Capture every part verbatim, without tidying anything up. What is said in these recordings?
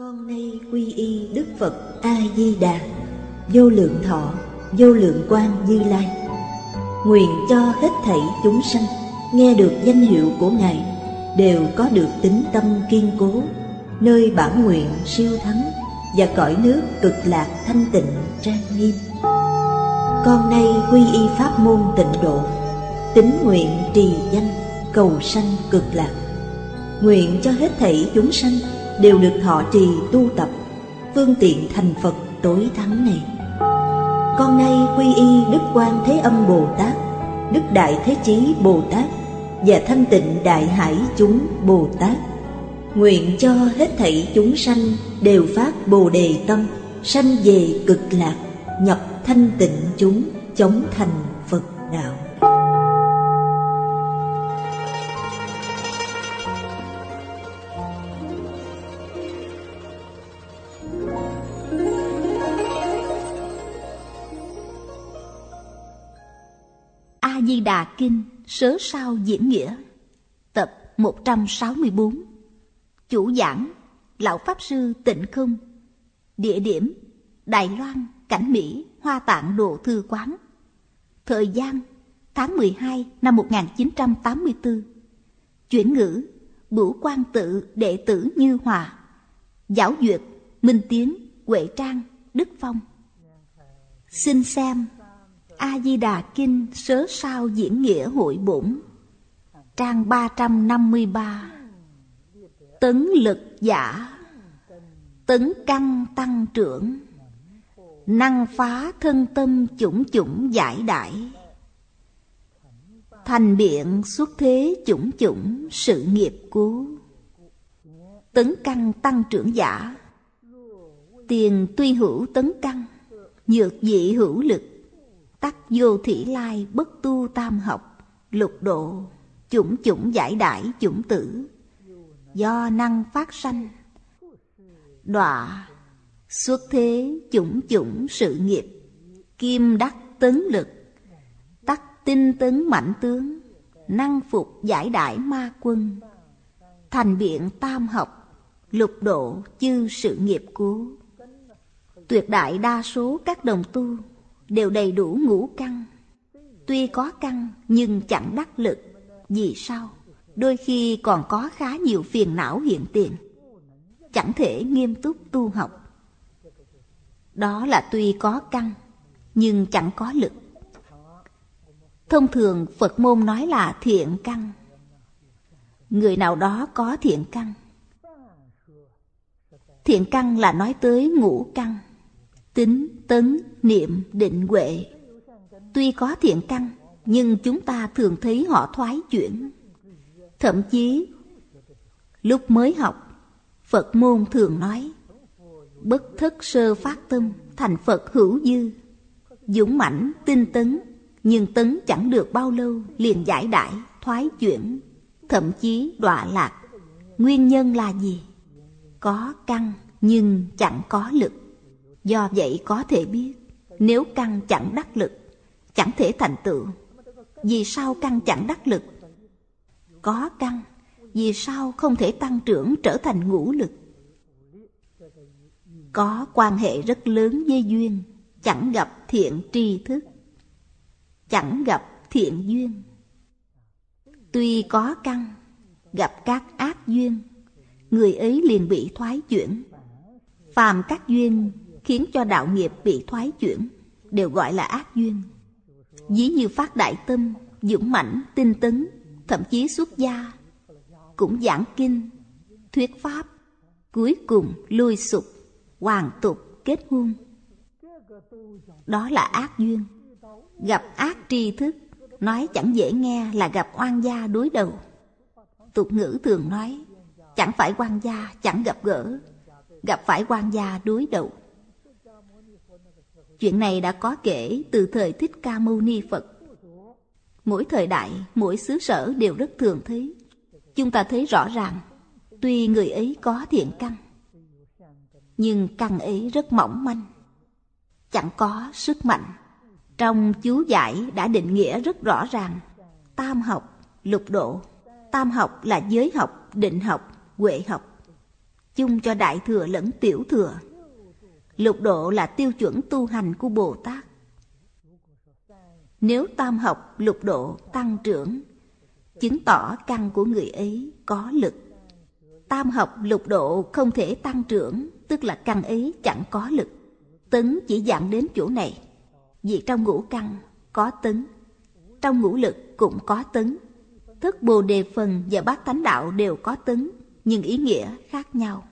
Con nay quy y Đức Phật A Di Đà, vô lượng thọ, vô lượng quang Như Lai. Nguyện cho hết thảy chúng sanh nghe được danh hiệu của Ngài đều có được tín tâm kiên cố, nơi bản nguyện siêu thắng và cõi nước cực lạc thanh tịnh trang nghiêm. Con nay quy y pháp môn tịnh độ, tín nguyện trì danh cầu sanh cực lạc. Nguyện cho hết thảy chúng sanh đều được thọ trì tu tập phương tiện thành Phật tối thắng này. Con nay quy y Đức Quan Thế Âm Bồ Tát, Đức Đại Thế Chí Bồ Tát và Thanh Tịnh Đại Hải chúng Bồ Tát. Nguyện cho hết thảy chúng sanh đều phát Bồ Đề tâm, sanh về cực lạc, nhập thanh tịnh chúng, chóng thành Phật đạo. A Di Đà Kinh Sớ Sao Diễn Nghĩa, tập một trăm sáu mươi bốn. Chủ giảng Lão Pháp Sư Tịnh Không. Địa điểm Đài Loan, Cảnh Mỹ, Hoa Tạng Đồ Thư Quán. Thời gian tháng mười hai năm một nghìn chín trăm tám mươi tư. Chuyển ngữ Bửu Quang Tự đệ tử Như Hòa. Giáo duyệt Minh Tiến, Huệ Trang, Đức Phong. Xin xem A Di Đà Kinh Sớ Sao Diễn Nghĩa Hội Bổn, trang ba trăm năm mươi ba. Tấn lực giả, tấn căn tăng trưởng, năng phá thân tâm chủng chủng giải đãi, thành biện xuất thế chủng chủng sự nghiệp cố. Tấn căn tăng trưởng giả, tiền tuy hữu tấn căn, nhược dị hữu lực, tắc vô thỉ lai bất tu tam học, lục độ chủng chủng giải đãi chủng tử, do năng phát sanh, đọa xuất thế chủng chủng sự nghiệp, kim đắc tấn lực, tắc tinh tấn mạnh tướng, năng phục giải đãi ma quân, thành biện tam học, lục độ chư sự nghiệp cố. Tuyệt đại đa số các đồng tu đều đầy đủ ngũ căn, tuy có căn nhưng chẳng đắc lực. Vì sao? Đôi khi còn có khá nhiều phiền não hiện tiền, chẳng thể nghiêm túc tu học. Đó là tuy có căn nhưng chẳng có lực. Thông thường Phật môn nói là thiện căn. Người nào đó có thiện căn. Thiện căn là nói tới ngũ căn: tín, tấn, niệm, định, huệ. Tuy có thiện căn nhưng chúng ta thường thấy họ thoái chuyển. Thậm chí lúc mới học, Phật môn thường nói bất thất sơ phát tâm, thành Phật hữu dư. Dũng mãnh tinh tấn, nhưng tấn chẳng được bao lâu liền giải đãi, thoái chuyển, thậm chí đọa lạc. Nguyên nhân là gì? Có căn nhưng chẳng có lực. Do vậy có thể biết, nếu căn chẳng đắc lực, chẳng thể thành tựu. Vì sao căn chẳng đắc lực? Có căn, vì sao không thể tăng trưởng trở thành ngũ lực? Có quan hệ rất lớn với duyên. Chẳng gặp thiện tri thức, chẳng gặp thiện duyên. Tuy có căn, gặp các ác duyên, người ấy liền bị thoái chuyển. Phàm các duyên khiến cho đạo nghiệp bị thoái chuyển đều gọi là ác duyên. Ví như phát đại tâm, dũng mãnh, tinh tấn, thậm chí xuất gia, cũng giảng kinh, thuyết pháp, cuối cùng lui sụp, hoàn tục, kết hôn. Đó là ác duyên. Gặp ác tri thức, nói chẳng dễ nghe là gặp oan gia đối đầu. Tục ngữ thường nói, chẳng phải oan gia chẳng gặp gỡ, gặp phải oan gia đối đầu. Chuyện này đã có kể từ thời Thích Ca Mâu Ni Phật. Mỗi thời đại, mỗi xứ sở đều rất thường thấy. Chúng ta thấy rõ ràng, tuy người ấy có thiện căn, nhưng căn ấy rất mỏng manh, chẳng có sức mạnh. Trong chú giải đã định nghĩa rất rõ ràng: tam học, lục độ. Tam học là giới học, định học, huệ học. chung cho Đại Thừa lẫn Tiểu Thừa. Lục độ là tiêu chuẩn tu hành của Bồ Tát. Nếu tam học lục độ tăng trưởng, chứng tỏ căn của người ấy có lực. Tam học lục độ không thể tăng trưởng, tức là căn ấy chẳng có lực. Tấn chỉ dạng đến chỗ này, vì trong ngũ căn có tấn, trong ngũ lực cũng có tấn. Thất Bồ Đề Phần và Bát Thánh Đạo đều có tấn, nhưng ý nghĩa khác nhau.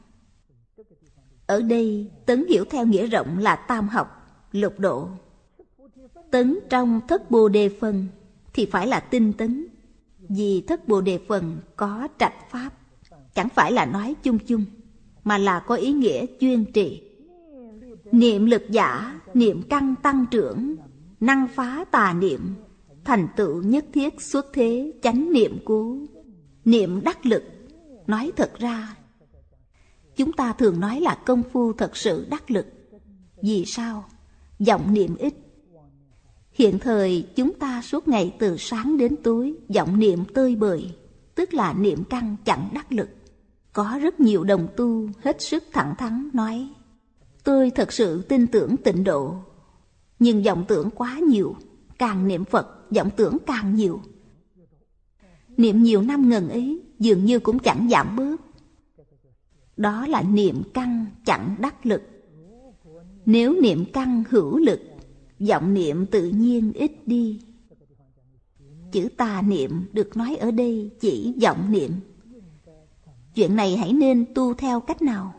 Ở đây tấn hiểu theo nghĩa rộng là tam học lục độ. Tấn trong Thất Bồ Đề Phần thì phải là tinh tấn, vì Thất Bồ Đề Phần có trạch pháp, chẳng phải là nói chung chung, mà là có ý nghĩa chuyên trì. Niệm lực giả, niệm căn tăng trưởng, năng phá tà niệm, thành tựu nhất thiết xuất thế chánh niệm cứu. Niệm đắc lực, nói thật ra chúng ta thường nói là công phu thật sự đắc lực. Vì sao? Vọng niệm ít. Hiện thời chúng ta suốt ngày từ sáng đến tối vọng niệm tơi bời, tức là niệm căn chẳng đắc lực. Có rất nhiều đồng tu hết sức thẳng thắn nói: tôi thật sự tin tưởng tịnh độ, nhưng vọng tưởng quá nhiều, càng niệm Phật vọng tưởng càng nhiều. Niệm nhiều năm ngần ấy dường như cũng chẳng giảm bớt. Đó là niệm căn chẳng đắc lực. Nếu niệm căn hữu lực, vọng niệm tự nhiên ít đi. Chữ tà niệm được nói ở đây chỉ vọng niệm. Chuyện này hãy nên tu theo cách nào?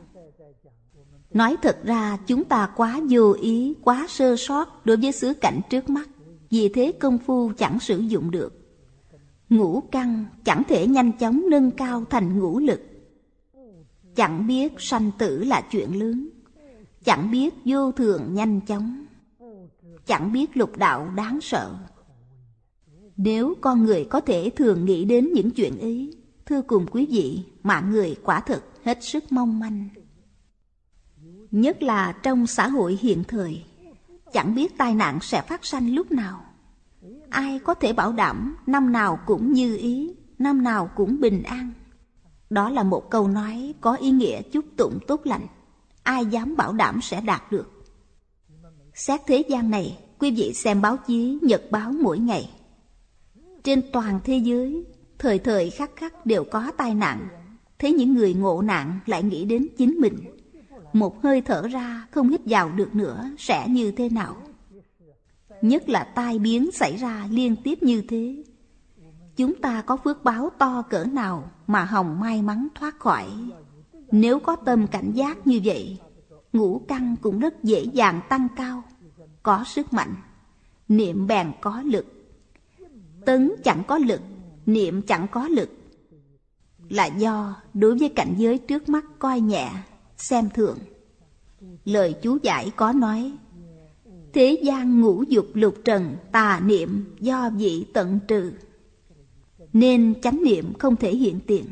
Nói thật ra chúng ta quá vô ý, quá sơ sót đối với xứ cảnh trước mắt, vì thế công phu chẳng sử dụng được. Ngũ căn chẳng thể nhanh chóng nâng cao thành ngũ lực. Chẳng biết sanh tử là chuyện lớn, chẳng biết vô thường nhanh chóng, chẳng biết lục đạo đáng sợ. Nếu con người có thể thường nghĩ đến những chuyện ấy, thưa cùng quý vị, mạng người quả thật hết sức mong manh. Nhất là trong xã hội hiện thời, chẳng biết tai nạn sẽ phát sanh lúc nào. Ai có thể bảo đảm năm nào cũng như ý, năm nào cũng bình an? Đó là một câu nói có ý nghĩa chúc tụng tốt lành. Ai dám bảo đảm sẽ đạt được? Xét thế gian này, quý vị xem báo chí, nhật báo mỗi ngày. Trên toàn thế giới, thời thời khắc khắc đều có tai nạn. Thế những người ngộ nạn lại nghĩ đến chính mình. Một hơi thở ra không hít vào được nữa sẽ như thế nào? Nhất là tai biến xảy ra liên tiếp như thế. Chúng ta có phước báo to cỡ nào mà hòng may mắn thoát khỏi? Nếu có tâm cảnh giác như vậy, ngũ căn cũng rất dễ dàng tăng cao, có sức mạnh. Niệm bèn có lực. Tấn chẳng có lực, niệm chẳng có lực, là do đối với cảnh giới trước mắt coi nhẹ, xem thường. Lời chú giải có nói: thế gian ngũ dục lục trần, tà niệm do vị tận trừ, nên chánh niệm không thể hiện tiền.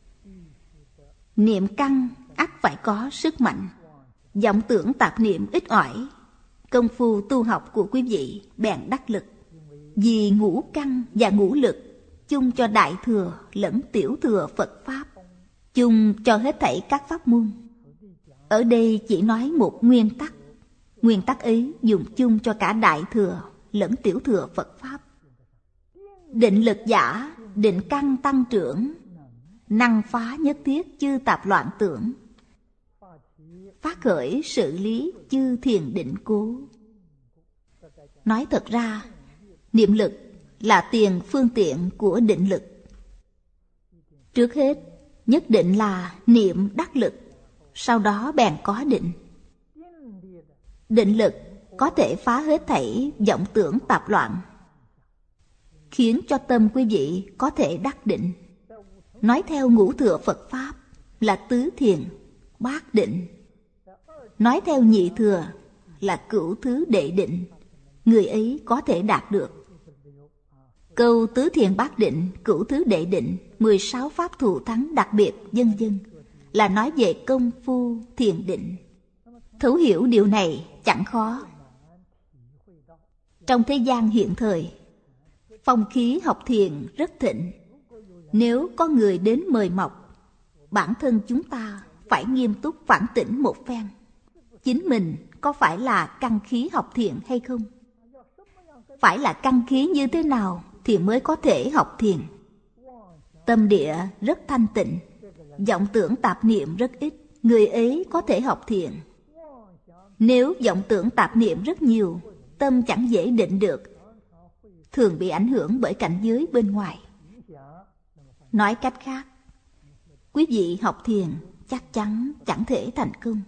Niệm căn ắt phải có sức mạnh, vọng tưởng tạp niệm ít ỏi, công phu tu học của quý vị bèn đắc lực. Vì ngũ căn và ngũ lực chung cho Đại Thừa lẫn Tiểu Thừa Phật Pháp, chung cho hết thảy các pháp môn. Ở đây chỉ nói một nguyên tắc. Nguyên tắc ấy dùng chung cho cả Đại Thừa lẫn Tiểu Thừa Phật Pháp. Định lực giả, định căn tăng trưởng, năng phá nhất thiết chư tạp loạn tưởng, phát khởi sự lý chư thiền định cố. Nói thật ra, niệm lực là tiền phương tiện của định lực. Trước hết, nhất định là niệm đắc lực, sau đó bèn có định. Định lực có thể phá hết thảy vọng tưởng tạp loạn, khiến cho tâm quý vị có thể đắc định. Nói theo ngũ thừa Phật Pháp là tứ thiền, bát định. Nói theo nhị thừa là cửu thứ đệ định. Người ấy có thể đạt được. Câu tứ thiền bát định, cửu thứ đệ định, mười sáu pháp thù thắng đặc biệt, vân vân, là nói về công phu thiền định. Thấu hiểu điều này chẳng khó. Trong thế gian hiện thời, phong khí học thiền rất thịnh. Nếu có người đến mời mọc, bản thân chúng ta phải nghiêm túc phản tỉnh một phen. Chính mình có phải là căn khí học thiền hay không? Phải là căn khí như thế nào thì mới có thể học thiền? Tâm địa rất thanh tịnh, vọng tưởng tạp niệm rất ít, người ấy có thể học thiền. Nếu vọng tưởng tạp niệm rất nhiều, tâm chẳng dễ định được, thường bị ảnh hưởng bởi cảnh giới bên ngoài. Nói cách khác, quý vị học thiền chắc chắn chẳng thể thành công.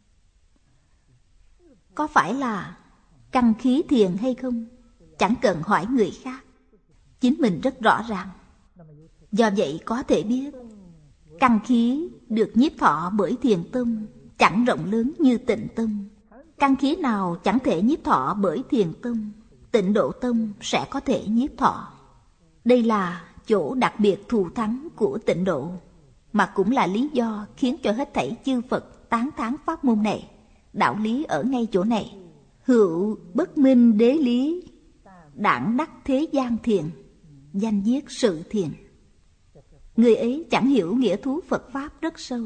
Có phải là căn khí thiền hay không? Chẳng cần hỏi người khác, chính mình rất rõ ràng. Do vậy có thể biết, căn khí được nhiếp thọ bởi thiền tâm chẳng rộng lớn như tịnh tâm. Căn khí nào chẳng thể nhiếp thọ bởi thiền tâm, tịnh độ tâm sẽ có thể nhiếp thọ. Đây là chỗ đặc biệt thù thắng của tịnh độ, mà cũng là lý do khiến cho hết thảy chư Phật tán thán pháp môn này. Đạo lý ở ngay chỗ này. Hữu bất minh đế lý, đảng đắc thế gian thiền, danh viết sự thiền. Người ấy chẳng hiểu nghĩa thú Phật Pháp rất sâu.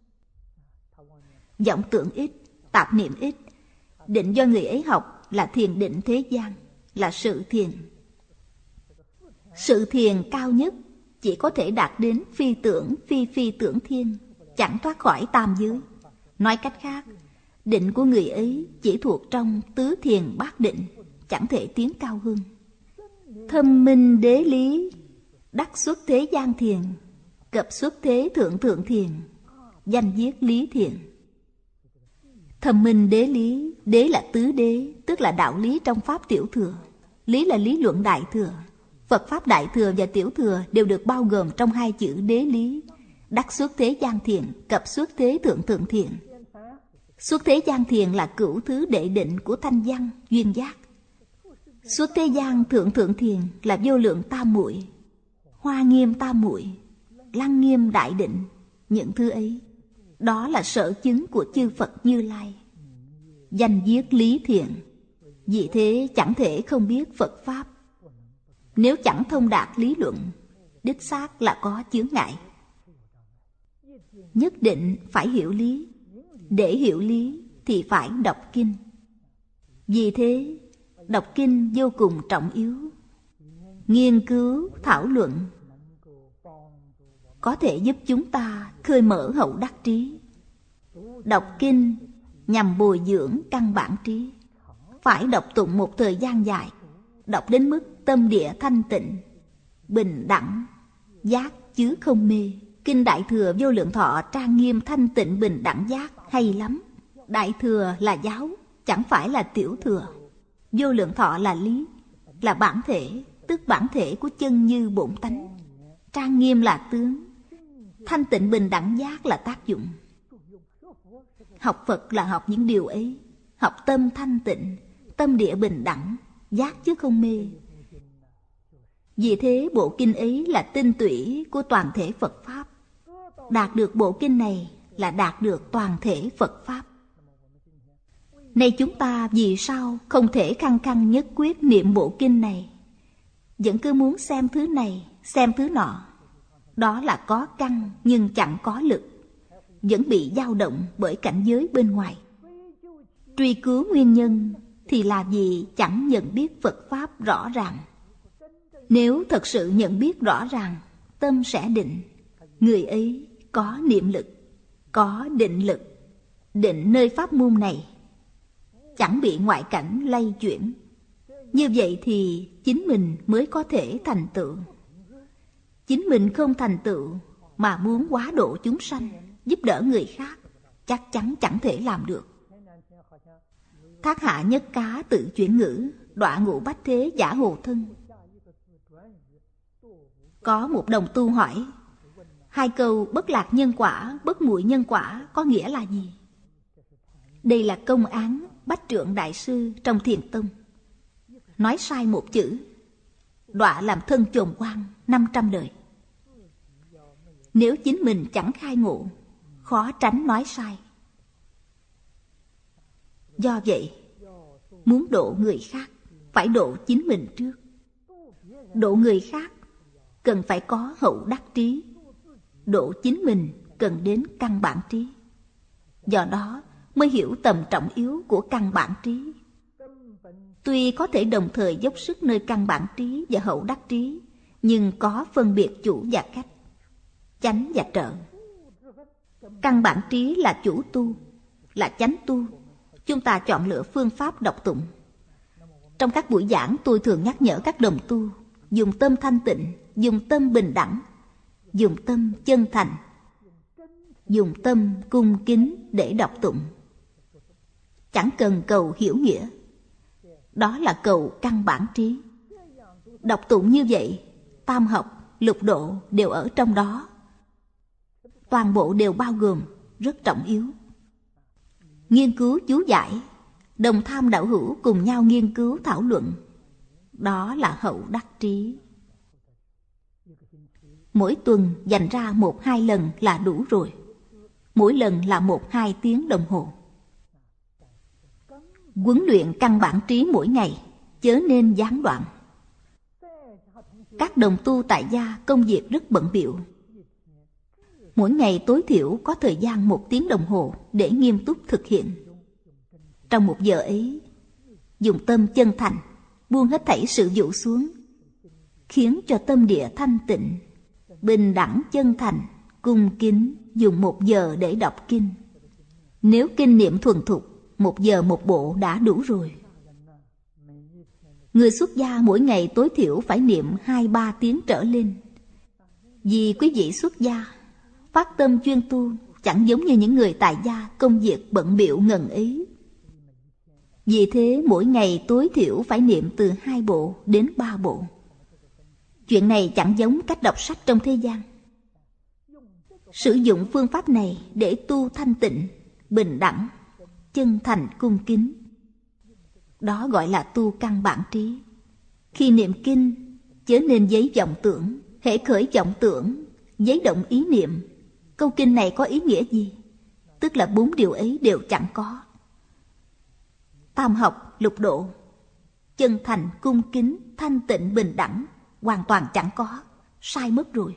Vọng tưởng ít, tạp niệm ít, định do người ấy học là thiền định thế gian, là sự thiền. Sự thiền cao nhất chỉ có thể đạt đến phi tưởng phi phi tưởng thiên, chẳng thoát khỏi tam giới. Nói cách khác, định của người ấy chỉ thuộc trong tứ thiền bát định, chẳng thể tiến cao hơn. Thâm minh đế lý, đắc xuất thế gian thiền, cập xuất thế thượng thượng thiền, danh viết lý thiền. Thâm minh đế lý, đế là tứ đế, tức là đạo lý trong Pháp Tiểu Thừa. Lý là lý luận Đại Thừa. Phật Pháp Đại Thừa và Tiểu Thừa đều được bao gồm trong hai chữ đế lý. Đắc xuất thế gian thiền, cập xuất thế thượng thượng thiền. Xuất thế gian thiền là cửu thứ đệ định của thanh văn, duyên giác. Xuất thế gian thượng thượng thiền là vô lượng tam muội, hoa nghiêm tam muội, lăng nghiêm đại định. Những thứ ấy, đó là sở chứng của chư Phật Như Lai. Danh viết lý thiền. Vì thế chẳng thể không biết Phật Pháp. Nếu chẳng thông đạt lý luận, đích xác là có chướng ngại. Nhất định phải hiểu lý. Để hiểu lý thì phải đọc kinh. Vì thế, đọc kinh vô cùng trọng yếu. Nghiên cứu, thảo luận có thể giúp chúng ta khơi mở hậu đắc trí. Đọc kinh nhằm bồi dưỡng căn bản trí. Phải đọc tụng một thời gian dài, đọc đến mức tâm địa thanh tịnh, bình đẳng, giác chứ không mê. Kinh Đại Thừa Vô Lượng Thọ trang nghiêm thanh tịnh bình đẳng giác hay lắm. Đại Thừa là giáo, chẳng phải là Tiểu Thừa. Vô Lượng Thọ là lý, là bản thể, tức bản thể của chân như bổn tánh. Trang nghiêm là tướng, thanh tịnh bình đẳng giác là tác dụng. Học Phật là học những điều ấy. Học tâm thanh tịnh, tâm địa bình đẳng, giác chứ không mê. Vì thế bộ kinh ấy là tinh túy của toàn thể Phật Pháp. Đạt được bộ kinh này là đạt được toàn thể Phật Pháp. Nay chúng ta vì sao không thể khăng khăng nhất quyết niệm bộ kinh này, vẫn cứ muốn xem thứ này, xem thứ nọ? Đó là có căn nhưng chẳng có lực, vẫn bị dao động bởi cảnh giới bên ngoài. Truy cứu nguyên nhân thì là vì chẳng nhận biết Phật Pháp rõ ràng. Nếu thật sự nhận biết rõ ràng, tâm sẽ định. Người ấy có niệm lực, có định lực. Định nơi pháp môn này chẳng bị ngoại cảnh lay chuyển. Như vậy thì chính mình mới có thể thành tựu. Chính mình không thành tựu mà muốn hóa độ chúng sanh, giúp đỡ người khác, chắc chắn chẳng thể làm được. Thác hạ nhất cá tự chuyển ngữ, đọa ngũ bách thế giả hồ thân. Có một đồng tu hỏi, hai câu bất lạc nhân quả, bất muội nhân quả có nghĩa là gì? Đây là công án Bách Trượng Đại Sư trong Thiền Tông. Nói sai một chữ, đọa làm thân chồn quan năm trăm đời. Nếu chính mình chẳng khai ngộ, khó tránh nói sai. Do vậy, muốn độ người khác, phải độ chính mình trước. Độ người khác cần phải có hậu đắc trí. Độ chính mình cần đến căn bản trí. Do đó mới hiểu tầm trọng yếu của căn bản trí. Tuy có thể đồng thời dốc sức nơi căn bản trí và hậu đắc trí, nhưng có phân biệt chủ và cách, chánh và trợ. Căn bản trí là chủ tu, là chánh tu. Chúng ta chọn lựa phương pháp đọc tụng. Trong các buổi giảng, tôi thường nhắc nhở các đồng tu dùng tâm thanh tịnh, dùng tâm bình đẳng, dùng tâm chân thành, dùng tâm cung kính để đọc tụng. Chẳng cần cầu hiểu nghĩa. Đó là cầu căn bản trí. Đọc tụng như vậy, tam học, lục độ đều ở trong đó. Toàn bộ đều bao gồm, rất trọng yếu. Nghiên cứu chú giải, đồng tham đạo hữu cùng nhau nghiên cứu thảo luận. Đó là hậu đắc trí. Mỗi tuần dành ra một hai lần là đủ rồi. Mỗi lần là một hai tiếng đồng hồ. Huấn luyện căn bản trí mỗi ngày, chớ nên gián đoạn. Các đồng tu tại gia công việc rất bận bịu. Mỗi ngày tối thiểu có thời gian một tiếng đồng hồ để nghiêm túc thực hiện. Trong một giờ ấy, dùng tâm chân thành, buông hết thảy sự vụ xuống, khiến cho tâm địa thanh tịnh, bình đẳng chân thành, cung kính, dùng một giờ để đọc kinh. Nếu kinh niệm thuần thục, một giờ một bộ đã đủ rồi. Người xuất gia mỗi ngày tối thiểu phải niệm hai ba tiếng trở lên. Vì quý vị xuất gia, phát tâm chuyên tu, chẳng giống như những người tại gia công việc bận bịu ngần ấy. Vì thế mỗi ngày tối thiểu phải niệm từ hai bộ đến ba bộ. Chuyện này chẳng giống cách đọc sách trong thế gian. Sử dụng phương pháp này để tu thanh tịnh, bình đẳng, chân thành cung kính. Đó gọi là tu căn bản trí. Khi niệm kinh, chớ nên giấy vọng tưởng. Hễ khởi vọng tưởng, giấy động ý niệm, câu kinh này có ý nghĩa gì? Tức là bốn điều ấy đều chẳng có. Tam học, lục độ, chân thành, cung kính, thanh tịnh, bình đẳng, hoàn toàn chẳng có, sai mất rồi.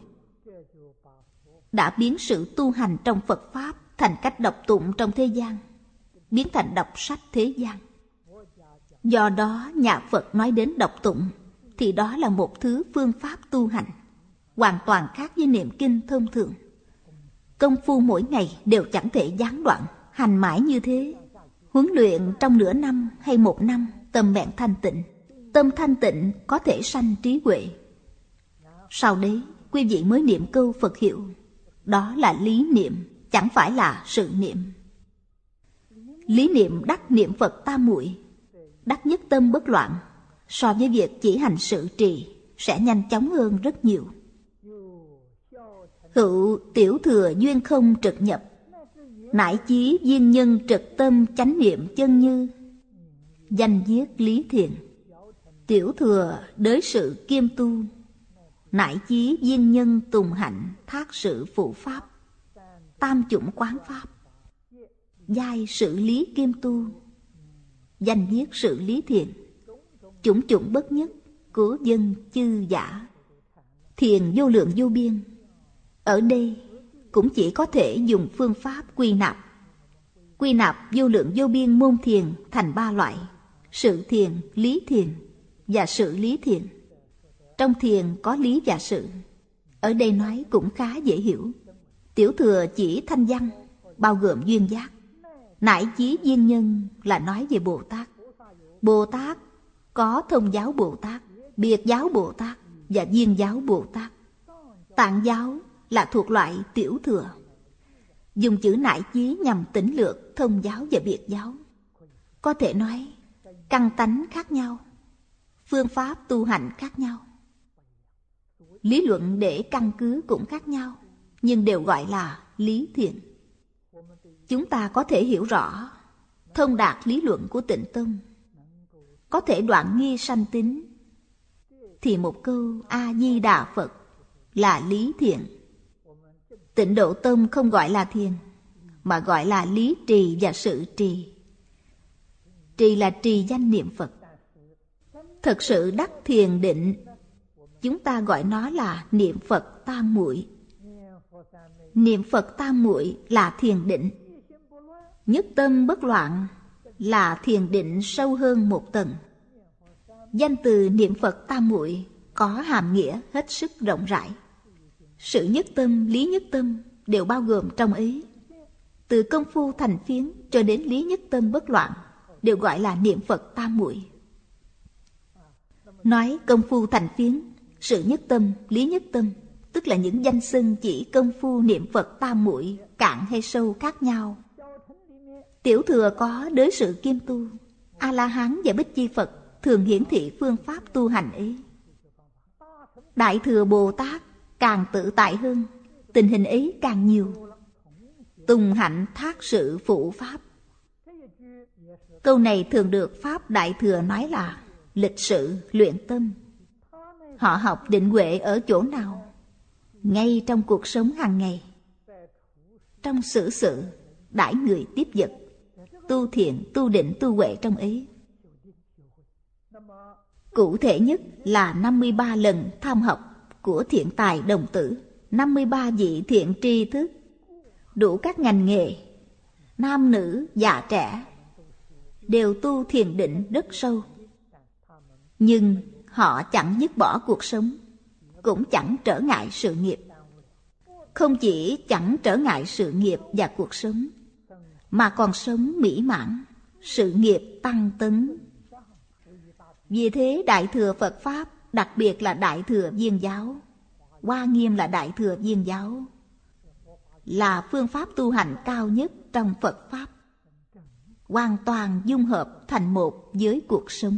Đã biến sự tu hành trong Phật Pháp thành cách đọc tụng trong thế gian, biến thành đọc sách thế gian. Do đó nhà Phật nói đến đọc tụng thì đó là một thứ phương pháp tu hành, hoàn toàn khác với niệm kinh thông thường. Công phu mỗi ngày đều chẳng thể gián đoạn, hành mãi như thế. Huấn luyện trong nửa năm hay một năm, tâm bạn thanh tịnh. Tâm thanh tịnh có thể sanh trí huệ. Sau đấy, quý vị mới niệm câu Phật hiệu. Đó là lý niệm, chẳng phải là sự niệm. Lý niệm đắc niệm Phật tam muội, đắc nhất tâm bất loạn, so với việc chỉ hành sự trì sẽ nhanh chóng hơn rất nhiều. Hữu tiểu thừa duyên không trực nhập, nại chí duyên nhân trực tâm chánh niệm chân như. Danh viết lý thiền, tiểu thừa đới sự kiêm tu, nại chí duyên nhân tùng hạnh thác sự phụ pháp. Tam chủng quán pháp, giai sự lý kiêm tu, danh viết sự lý thiền. Chủng chủng bất nhất, của dân chư giả. Thiền vô lượng vô biên. Ở đây cũng chỉ có thể dùng phương pháp quy nạp. Quy nạp vô lượng vô biên môn thiền thành ba loại: sự thiền, lý thiền và sự lý thiền. Trong thiền có lý và sự. Ở đây nói cũng khá dễ hiểu. Tiểu thừa chỉ thanh văn, bao gồm duyên giác. Nại chí duyên nhân là nói về Bồ Tát. Bồ Tát có thông giáo Bồ Tát, biệt giáo Bồ Tát và duyên giáo Bồ Tát. Tạng giáo là thuộc loại tiểu thừa. Dùng chữ nại chí nhằm tỉnh lược thông giáo và biệt giáo. Có thể nói căn tánh khác nhau, phương pháp tu hành khác nhau, lý luận để căn cứ cũng khác nhau, nhưng đều gọi là lý thiền. Chúng ta có thể hiểu rõ, thông đạt lý luận của Tịnh Tông, có thể đoạn nghi sanh tính, thì một câu A-di-đà Phật là lý thiền. Tịnh Độ Tông không gọi là thiền, mà gọi là lý trì và sự trì. Trì là trì danh niệm Phật. Thật sự đắc thiền định, chúng ta gọi nó là niệm Phật tam muội. Niệm Phật tam muội là thiền định. Nhất tâm bất loạn là thiền định sâu hơn một tầng. Danh từ niệm Phật tam muội có hàm nghĩa hết sức rộng rãi. Sự nhất tâm, lý nhất tâm đều bao gồm trong ấy. Từ công phu thành phiến cho đến lý nhất tâm bất loạn đều gọi là niệm Phật tam muội. Nói công phu thành phiến, sự nhất tâm, lý nhất tâm, tức là những danh xưng chỉ công phu niệm Phật tam muội cạn hay sâu khác nhau. Tiểu thừa có đới sự kiêm tu, A-la-hán và Bích Chi Phật thường hiển thị phương pháp tu hành ấy. Đại thừa Bồ Tát càng tự tại hơn, tình hình ấy càng nhiều. Tùng hạnh thác sự phụ pháp. Câu này thường được Pháp Đại Thừa nói là lịch sự luyện tâm. Họ học định huệ ở chỗ nào? Ngay trong cuộc sống hàng ngày, trong xử sự, đãi người tiếp vật, tu thiện, tu định, tu huệ trong ấy. Cụ thể nhất là năm mươi ba lần tham học của thiện tài đồng tử, năm mươi ba vị thiện tri thức, đủ các ngành nghề, nam nữ, già trẻ, đều tu thiền định rất sâu. Nhưng họ chẳng dứt bỏ cuộc sống, cũng chẳng trở ngại sự nghiệp. Không chỉ chẳng trở ngại sự nghiệp và cuộc sống, mà còn sống mỹ mãn, sự nghiệp tăng tấn. Vì thế Đại thừa Phật Pháp, đặc biệt là Đại thừa Viên giáo, Hoa Nghiêm là Đại thừa Viên giáo, là phương pháp tu hành cao nhất trong Phật Pháp, hoàn toàn dung hợp thành một với cuộc sống.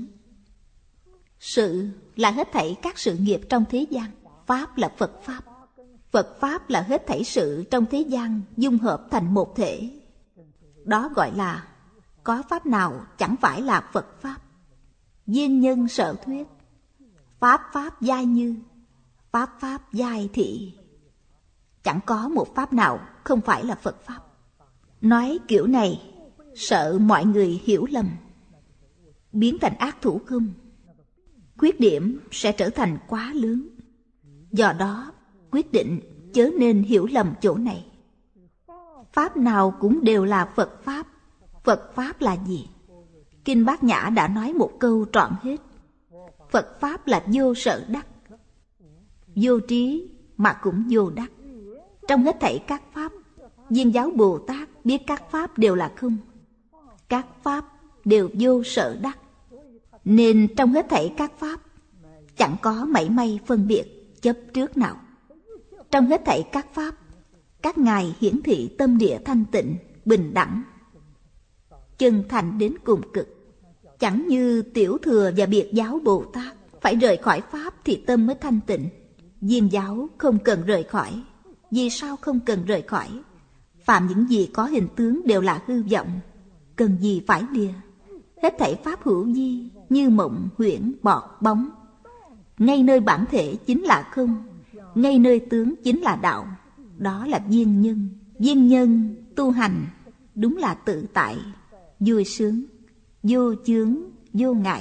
Sự là hết thảy các sự nghiệp trong thế gian, Pháp là Phật Pháp. Phật Pháp là hết thảy sự trong thế gian dung hợp thành một thể. Đó gọi là có Pháp nào chẳng phải là Phật Pháp. Viên nhân sở thuyết, Pháp Pháp giai như, Pháp Pháp giai thị. Chẳng có một Pháp nào không phải là Phật Pháp. Nói kiểu này sợ mọi người hiểu lầm, biến thành ác thủ không, khuyết điểm sẽ trở thành quá lớn. Do đó quyết định chớ nên hiểu lầm chỗ này. Pháp nào cũng đều là Phật Pháp. Phật Pháp là gì? Kinh Bát Nhã đã nói một câu trọn hết. Phật Pháp là vô sở đắc, vô trí mà cũng vô đắc. Trong hết thảy các Pháp, Viên giáo Bồ Tát biết các Pháp đều là không, các Pháp đều vô sở đắc. Nên trong hết thảy các Pháp chẳng có mảy may phân biệt chấp trước nào. Trong hết thảy các Pháp, các ngài hiển thị tâm địa thanh tịnh, bình đẳng, chân thành đến cùng cực. Chẳng như Tiểu thừa và Biệt giáo Bồ Tát phải rời khỏi Pháp thì tâm mới thanh tịnh. Viên giáo không cần rời khỏi. Vì sao không cần rời khỏi? Phạm những gì có hình tướng đều là hư vọng, cần gì phải lìa. Hết thảy Pháp hữu vi, như mộng, huyễn, bọt, bóng. Ngay nơi bản thể chính là không, ngay nơi tướng chính là đạo. Đó là viên nhân. Viên nhân tu hành đúng là tự tại, vui sướng, vô chướng, vô ngại.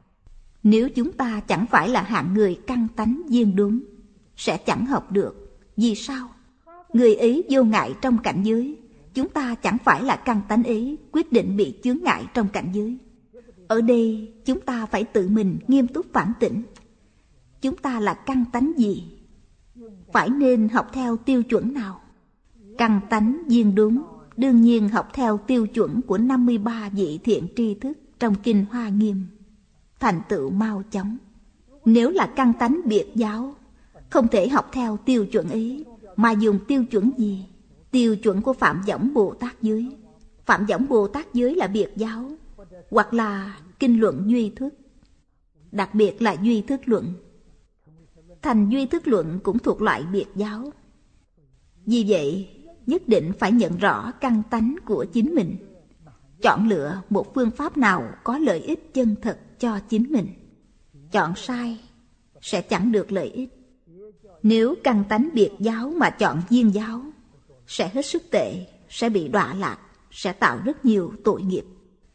Nếu chúng ta chẳng phải là hạng người căn tánh viên đúng, sẽ chẳng học được. Vì sao? Người ấy vô ngại trong cảnh giới, chúng ta chẳng phải là căn tánh ấy, quyết định bị chướng ngại trong cảnh giới. Ở đây chúng ta phải tự mình nghiêm túc phản tỉnh. Chúng ta là căn tánh gì? Phải nên học theo tiêu chuẩn nào? Căn tánh viên đúng, đương nhiên học theo tiêu chuẩn của năm mươi ba vị thiện tri thức trong Kinh Hoa Nghiêm, thành tựu mau chóng. Nếu là căn tánh biệt giáo, không thể học theo tiêu chuẩn ấy, mà dùng tiêu chuẩn gì? Tiêu chuẩn của Phạm Võng Bồ Tát giới. Phạm Võng Bồ Tát giới là biệt giáo, hoặc là kinh luận duy thức, đặc biệt là duy thức luận. Thành duy thức luận cũng thuộc loại biệt giáo. Vì vậy, nhất định phải nhận rõ căn tánh của chính mình, chọn lựa một phương pháp nào có lợi ích chân thật cho chính mình. Chọn sai sẽ chẳng được lợi ích. Nếu căn tánh biệt giáo mà chọn viên giáo, sẽ hết sức tệ, sẽ bị đọa lạc, sẽ tạo rất nhiều tội nghiệp.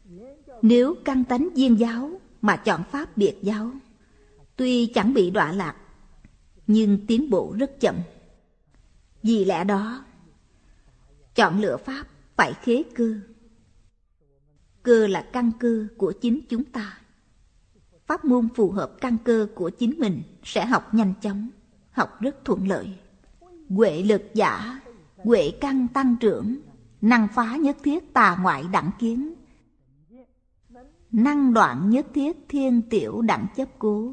Nếu căn tánh viên giáo mà chọn pháp biệt giáo, tuy chẳng bị đọa lạc, nhưng tiến bộ rất chậm. Vì lẽ đó, chọn lựa pháp phải khế cơ, Cơ là căn cơ của chính chúng ta. Pháp môn phù hợp căn cơ của chính mình sẽ học nhanh chóng, học rất thuận lợi. Huệ lực giả, huệ căn tăng trưởng, năng phá nhất thiết tà ngoại đẳng kiến, năng đoạn nhất thiết thiên tiểu đẳng chấp cố.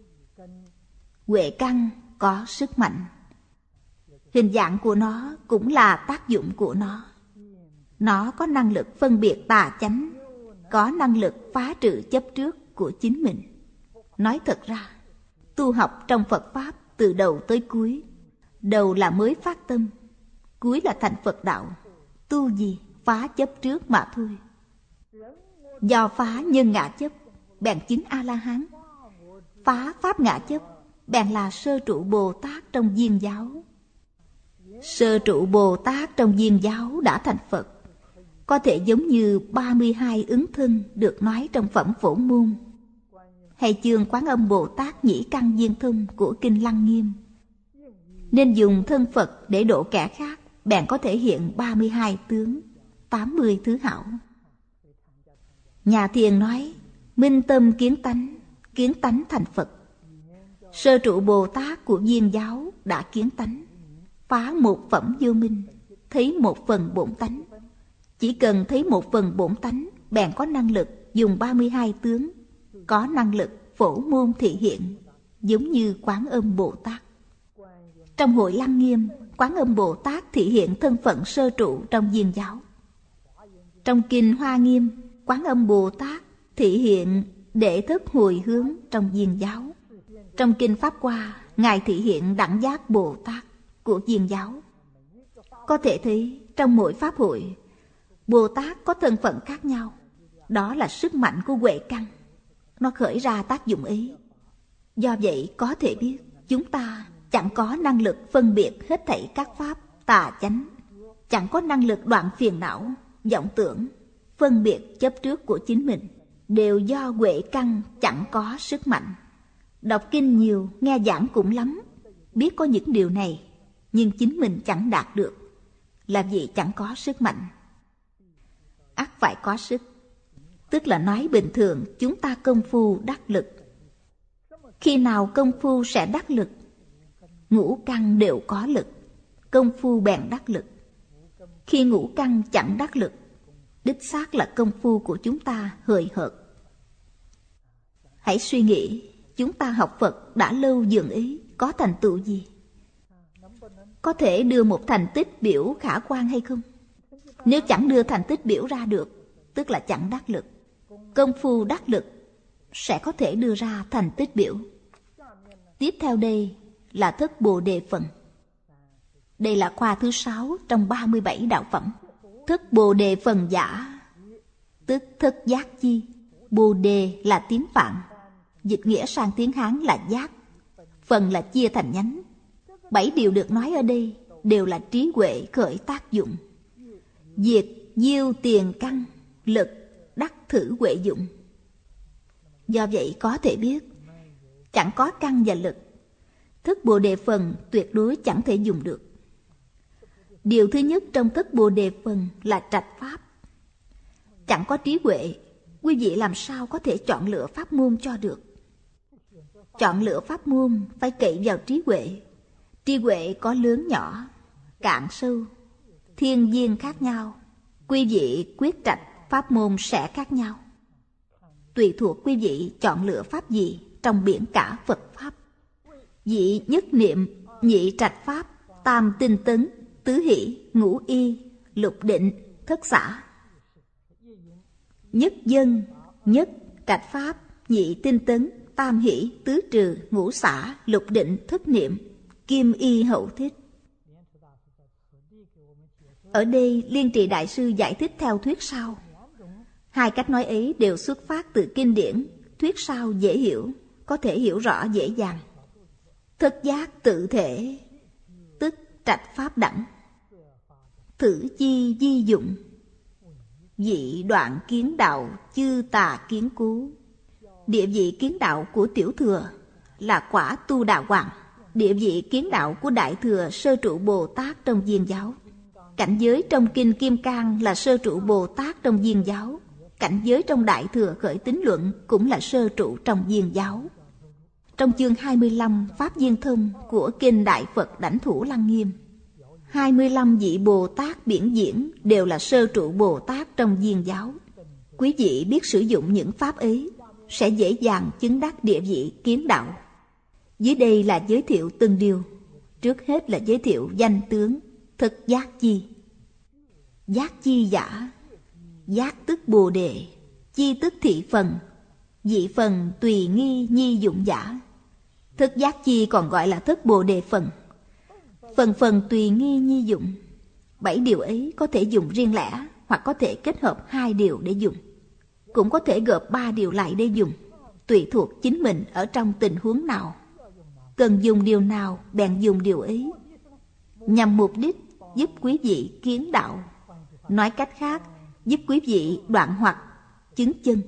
Huệ căn có sức mạnh. Hình dạng của nó cũng là tác dụng của nó. Nó có năng lực phân biệt tà chánh, có năng lực phá trừ chấp trước của chính mình. Nói thật ra, tu học trong Phật Pháp từ đầu tới cuối, đầu là mới phát tâm, cuối là thành Phật đạo. Tu gì? Phá chấp trước mà thôi. Do phá nhân ngã chấp, bèn chứng A-la-hán. Phá pháp ngã chấp, bèn là sơ trụ Bồ Tát trong Viên giáo. Sơ trụ Bồ Tát trong Viên giáo đã thành Phật, có thể giống như ba mươi hai ứng thân được nói trong phẩm Phổ Môn, hay chương Quán Âm Bồ Tát Nhĩ Căn Viên Thông của Kinh Lăng Nghiêm. Nên dùng thân Phật để độ kẻ khác, bèn có thể hiện ba mươi hai tướng, tám mươi thứ hảo. Nhà Thiền nói, minh tâm kiến tánh, kiến tánh thành Phật. Sơ trụ Bồ Tát của Viên giáo đã kiến tánh, phá một phẩm vô minh, thấy một phần bổn tánh. Chỉ cần thấy một phần bổn tánh, bèn có năng lực dùng ba mươi hai tướng, có năng lực phổ môn thị hiện, giống như Quán Âm Bồ Tát. Trong hội Lăng Nghiêm, Quán Âm Bồ Tát thị hiện thân phận sơ trụ trong Viên giáo. Trong Kinh Hoa Nghiêm, Quán Âm Bồ Tát thị hiện đệ thất hồi hướng trong Viên giáo. Trong Kinh Pháp Hoa, Ngài thị hiện Đẳng Giác Bồ Tát của Viên giáo. Có thể thấy trong mỗi pháp hội, Bồ Tát có thân phận khác nhau. Đó là sức mạnh của huệ căn, nó khởi ra tác dụng ấy. Do vậy có thể biết chúng ta chẳng có năng lực phân biệt hết thảy các pháp tà chánh, chẳng có năng lực đoạn phiền não, vọng tưởng, phân biệt chấp trước của chính mình, đều do huệ căn chẳng có sức mạnh. Đọc kinh nhiều, nghe giảng cũng lắm, biết có những điều này, nhưng chính mình chẳng đạt được, là vì chẳng có sức mạnh. Ắt phải có sức, tức là nói bình thường chúng ta công phu đắc lực. Khi nào công phu sẽ đắc lực? Ngũ căn đều có lực, công phu bèn đắc lực. Khi ngũ căn chẳng đắc lực, đích xác là công phu của chúng ta hời hợt. Hãy suy nghĩ, chúng ta học Phật đã lâu dường ấy, có thành tựu gì? Có thể đưa một thành tích biểu khả quan hay không? Nếu chẳng đưa thành tích biểu ra được, tức là chẳng đắc lực. Công phu đắc lực sẽ có thể đưa ra thành tích biểu. Tiếp theo đây là thất Bồ Đề phần. Đây là khoa thứ sáu trong ba mươi bảy đạo phẩm. Thất Bồ Đề phần giả, tức thất giác chi. Bồ Đề là tiếng Phạn, dịch nghĩa sang tiếng Hán là giác. Phần là chia thành nhánh. Bảy điều được nói ở đây đều là trí huệ khởi tác dụng. Diệt diêu tiền căn, lực đắc thử huệ dụng. Do vậy có thể biết, chẳng có căn và lực, thất Bồ Đề phần tuyệt đối chẳng thể dùng được. Điều thứ nhất trong thất Bồ Đề phần là trạch pháp. Chẳng có trí huệ, quý vị làm sao có thể chọn lựa pháp môn cho được? Chọn lựa pháp môn phải cậy vào trí huệ. Trí huệ có lớn nhỏ, cạn sâu, thiên viên khác nhau. Quý vị quyết trạch pháp môn sẽ khác nhau. Tùy thuộc quý vị chọn lựa pháp gì trong biển cả Phật Pháp. Vị nhất niệm, nhị trạch pháp, tam tinh tấn, tứ hỷ, ngũ y, lục định, thất xả. Nhất dân, nhất trạch pháp, nhị tinh tấn, tam hỷ, tứ trừ, ngũ xả, lục định, thất niệm, kim y hậu thích. Ở đây Liên Trì Đại Sư giải thích theo thuyết sau. Hai cách nói ấy đều xuất phát từ kinh điển. Thuyết sau dễ hiểu, có thể hiểu rõ dễ dàng. Thất giác tự thể, tức trạch pháp đẳng. Thử chi di dụng, vị đoạn kiến đạo chư tà kiến cố. Địa vị kiến đạo của tiểu thừa là quả tu đà hoàng. Địa vị kiến đạo của đại thừa sơ trụ Bồ Tát trong Viên giáo. Cảnh giới trong Kinh Kim Cang là sơ trụ Bồ Tát trong Viên giáo. Cảnh giới trong Đại Thừa Khởi Tín Luận cũng là sơ trụ trong Viên giáo. Trong chương hai mươi lăm Pháp Viên Thông của Kinh Đại Phật Đảnh Thủ Lăng Nghiêm, hai mươi lăm vị Bồ Tát biển diễn đều là sơ trụ Bồ Tát trong Viên giáo. Quý vị biết sử dụng những pháp ấy sẽ dễ dàng chứng đắc địa vị kiến đạo. Dưới đây là giới thiệu từng điều. Trước hết là giới thiệu danh tướng thực giác chi. Giác chi giả, giác tức Bồ Đề, chi tức thị phần, dị phần tùy nghi nhi dụng giả. Thức giác chi còn gọi là thức Bồ Đề phần. Phần phần tùy nghi nhi dụng. Bảy điều ấy có thể dùng riêng lẻ hoặc có thể kết hợp hai điều để dùng. Cũng có thể gộp ba điều lại để dùng, tùy thuộc chính mình ở trong tình huống nào. Cần dùng điều nào bèn dùng điều ấy, nhằm mục đích giúp quý vị kiến đạo. Nói cách khác, giúp quý vị đoạn hoặc chứng chân.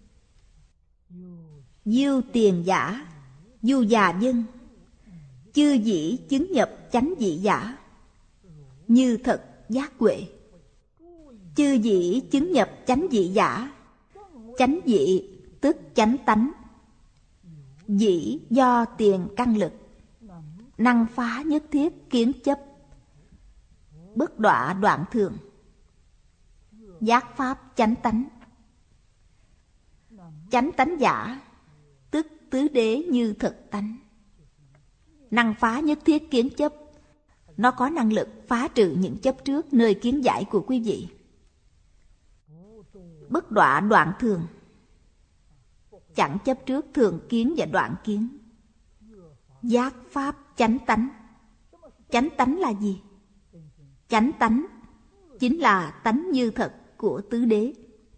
Diêu tiền giả, du già dân, chư dĩ chứng nhập chánh dị giả, như thật giác huệ. Chư dĩ chứng nhập chánh dị giả, chánh dị tức chánh tánh. Dĩ do tiền căn lực, năng phá nhất thiết kiến chấp, bất đọa đoạn thường, giác pháp chánh tánh. Chánh tánh giả tức tứ đế như thực tánh. Năng phá nhất thiết kiến chấp, nó có năng lực phá trừ những chấp trước nơi kiến giải của quý vị. Bất đọa đoạn thường, chẳng chấp trước thường kiến và đoạn kiến. Giác pháp chánh tánh. Chánh tánh là gì? Chánh tánh chính là tánh như thật của tứ đế.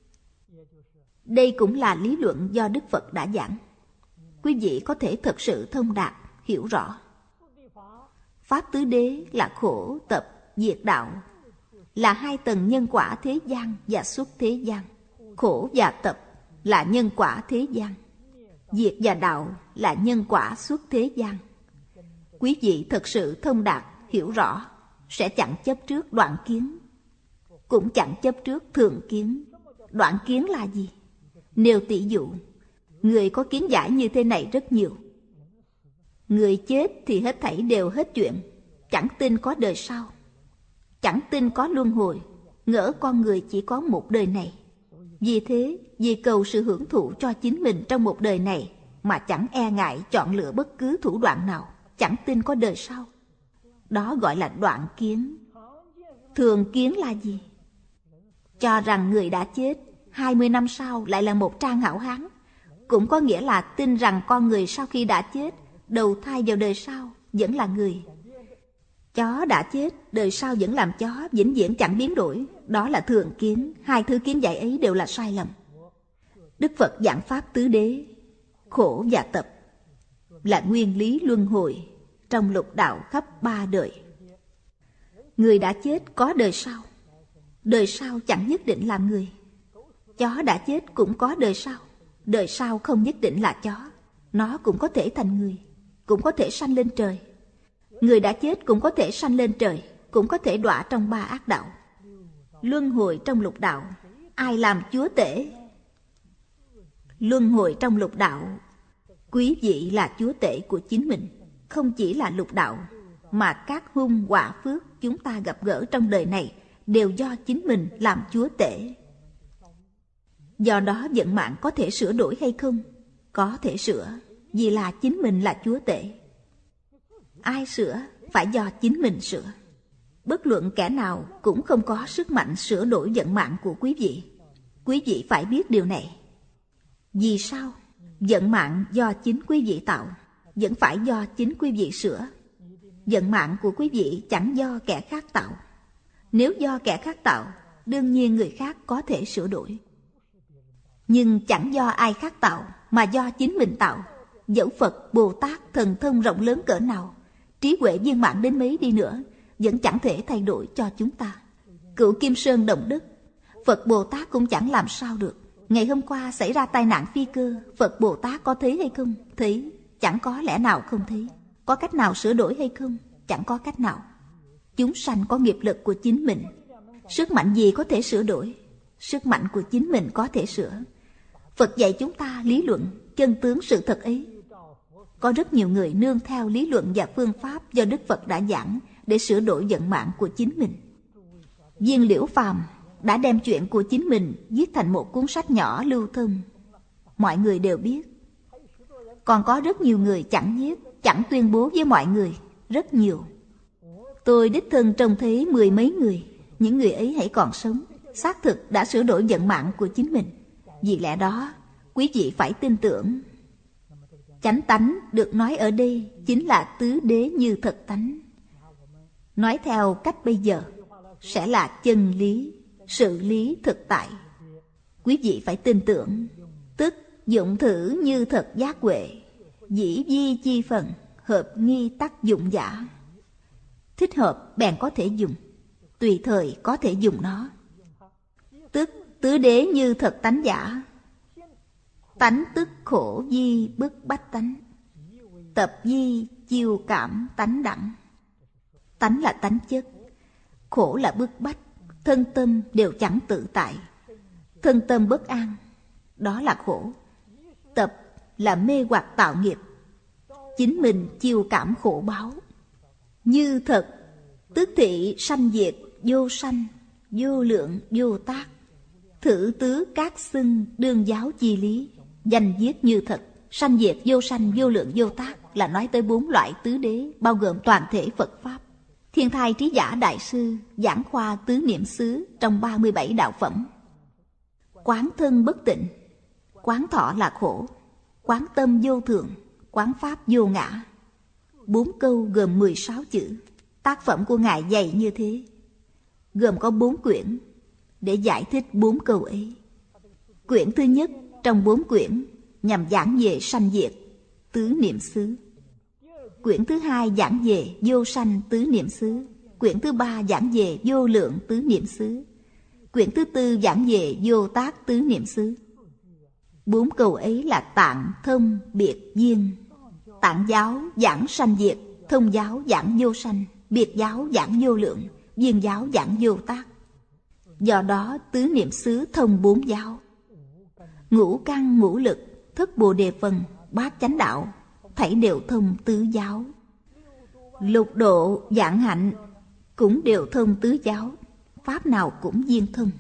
Đây cũng là lý luận do Đức Phật đã giảng. Quý vị có thể thật sự thông đạt, hiểu rõ. Pháp tứ đế là khổ, tập, diệt đạo, là hai tầng nhân quả thế gian và xuất thế gian. Khổ và tập là nhân quả thế gian, diệt và đạo là nhân quả xuất thế gian. Quý vị thật sự thông đạt, hiểu rõ, sẽ chẳng chấp trước đoạn kiến, cũng chẳng chấp trước thường kiến. Đoạn kiến là gì? Nêu tỷ dụ, người có kiến giải như thế này rất nhiều. Người chết thì hết thảy đều hết chuyện, chẳng tin có đời sau, chẳng tin có luân hồi, ngỡ con người chỉ có một đời này. Vì thế, vì cầu sự hưởng thụ cho chính mình trong một đời này mà chẳng e ngại chọn lựa bất cứ thủ đoạn nào, chẳng tin có đời sau. Đó gọi là đoạn kiến. Thường kiến là gì? Cho rằng người đã chết, hai mươi năm sau lại là một trang hảo hán. Cũng có nghĩa là tin rằng con người sau khi đã chết, đầu thai vào đời sau vẫn là người. Chó đã chết, đời sau vẫn làm chó, vĩnh viễn chẳng biến đổi. Đó là thường kiến. Hai thứ kiến giải ấy đều là sai lầm. Đức Phật giảng pháp tứ đế, khổ và tập, là nguyên lý luân hồi trong lục đạo khắp ba đời. Người đã chết có đời sau, đời sau chẳng nhất định là người. Chó đã chết cũng có đời sau, đời sau không nhất định là chó. Nó cũng có thể thành người, cũng có thể sanh lên trời. Người đã chết cũng có thể sanh lên trời, cũng có thể đọa trong ba ác đạo. Luân hồi trong lục đạo, ai làm chúa tể? Luân hồi trong lục đạo, quý vị là chúa tể của chính mình. Không chỉ là lục đạo, mà các hung họa phước chúng ta gặp gỡ trong đời này đều do chính mình làm chúa tể. Do đó vận mạng có thể sửa đổi hay không? Có thể sửa, vì là chính mình là chúa tể. Ai sửa? Phải do chính mình sửa. Bất luận kẻ nào cũng không có sức mạnh sửa đổi vận mạng của quý vị. Quý vị phải biết điều này. Vì sao? Vận mạng do chính quý vị tạo, vẫn phải do chính quý vị sửa. Vận mạng của quý vị chẳng do kẻ khác tạo. Nếu do kẻ khác tạo, đương nhiên người khác có thể sửa đổi. Nhưng chẳng do ai khác tạo, mà do chính mình tạo. Dẫu Phật, Bồ Tát, thần thông rộng lớn cỡ nào, trí huệ viên mãn đến mấy đi nữa, vẫn chẳng thể thay đổi cho chúng ta. Cựu Kim Sơn động đất, Phật Bồ Tát cũng chẳng làm sao được. Ngày hôm qua xảy ra tai nạn phi cơ, Phật Bồ Tát có thấy hay không? Thấy. Chẳng có lẽ nào không thấy. Có cách nào sửa đổi hay không? Chẳng có cách nào. Chúng sanh có nghiệp lực của chính mình. Sức mạnh gì có thể sửa đổi? sức mạnh của chính mình có thể sửa. Phật dạy chúng ta lý luận, chân tướng sự thật ấy. Có rất nhiều người nương theo lý luận và phương pháp do Đức Phật đã giảng để sửa đổi vận mạng của chính mình. Viên Liễu Phàm đã đem chuyện của chính mình viết thành một cuốn sách nhỏ lưu thông. Mọi người đều biết. Còn có rất nhiều người chẳng viết, chẳng tuyên bố với mọi người. Rất nhiều. Tôi đích thân trông thấy mười mấy người. Những người ấy hãy còn sống, xác thực đã sửa đổi vận mạng của chính mình. Vì lẽ đó, quý vị phải tin tưởng. Chánh tánh được nói ở đây chính là tứ đế như thật tánh. Nói theo cách bây giờ, sẽ là chân lý, sự lý thực tại. Quý vị phải tin tưởng, tức dụng thử như thật giác huệ, dĩ vi chi phần, hợp nghi tác dụng giả. Thích hợp bèn có thể dùng, tùy thời có thể dùng nó. Tức tứ đế như thật tánh giả. Tánh tức khổ vi bức bách tánh, tập vi chiêu cảm tánh đẳng. Tánh là tánh chất, khổ là bức bách, thân tâm đều chẳng tự tại. Thân tâm bất an, đó là khổ. Tập là mê hoặc tạo nghiệp, chính mình chiêu cảm khổ báo. Như thật, tức thị sanh diệt, vô sanh, vô lượng, vô tác. Thử tứ các xưng đương giáo chi lý. Danh viết như thật, sanh diệt, vô sanh, vô lượng, vô tác là nói tới bốn loại tứ đế, bao gồm toàn thể Phật Pháp. Thiên Thai Trí Giả Đại Sư giảng khoa tứ niệm xứ trong ba mươi bảy đạo phẩm. Quán thân bất tịnh, quán thọ là khổ, quán tâm vô thường, quán pháp vô ngã. Bốn câu gồm mười sáu chữ. Tác phẩm của Ngài dày như thế, gồm có bốn quyển để giải thích bốn câu ấy. Quyển thứ nhất trong bốn quyển nhằm giảng về sanh diệt, tứ niệm xứ. Quyển thứ hai giảng về vô sanh tứ niệm xứ. Quyển thứ ba giảng về vô lượng tứ niệm xứ. Quyển thứ tư giảng về vô tác tứ niệm xứ. Bốn câu ấy là tạng, thông, biệt, duyên. Tạng giáo giảng sanh diệt, thông giáo giảng vô sanh, biệt giáo giảng vô lượng, duyên giáo giảng vô tác. Do đó tứ niệm xứ thông bốn giáo. Ngũ căn ngũ lực, thất bồ đề phần, bát chánh đạo, thảy đều thông tứ giáo. Lục độ vạn hạnh cũng đều thông tứ giáo, pháp nào cũng viên thông.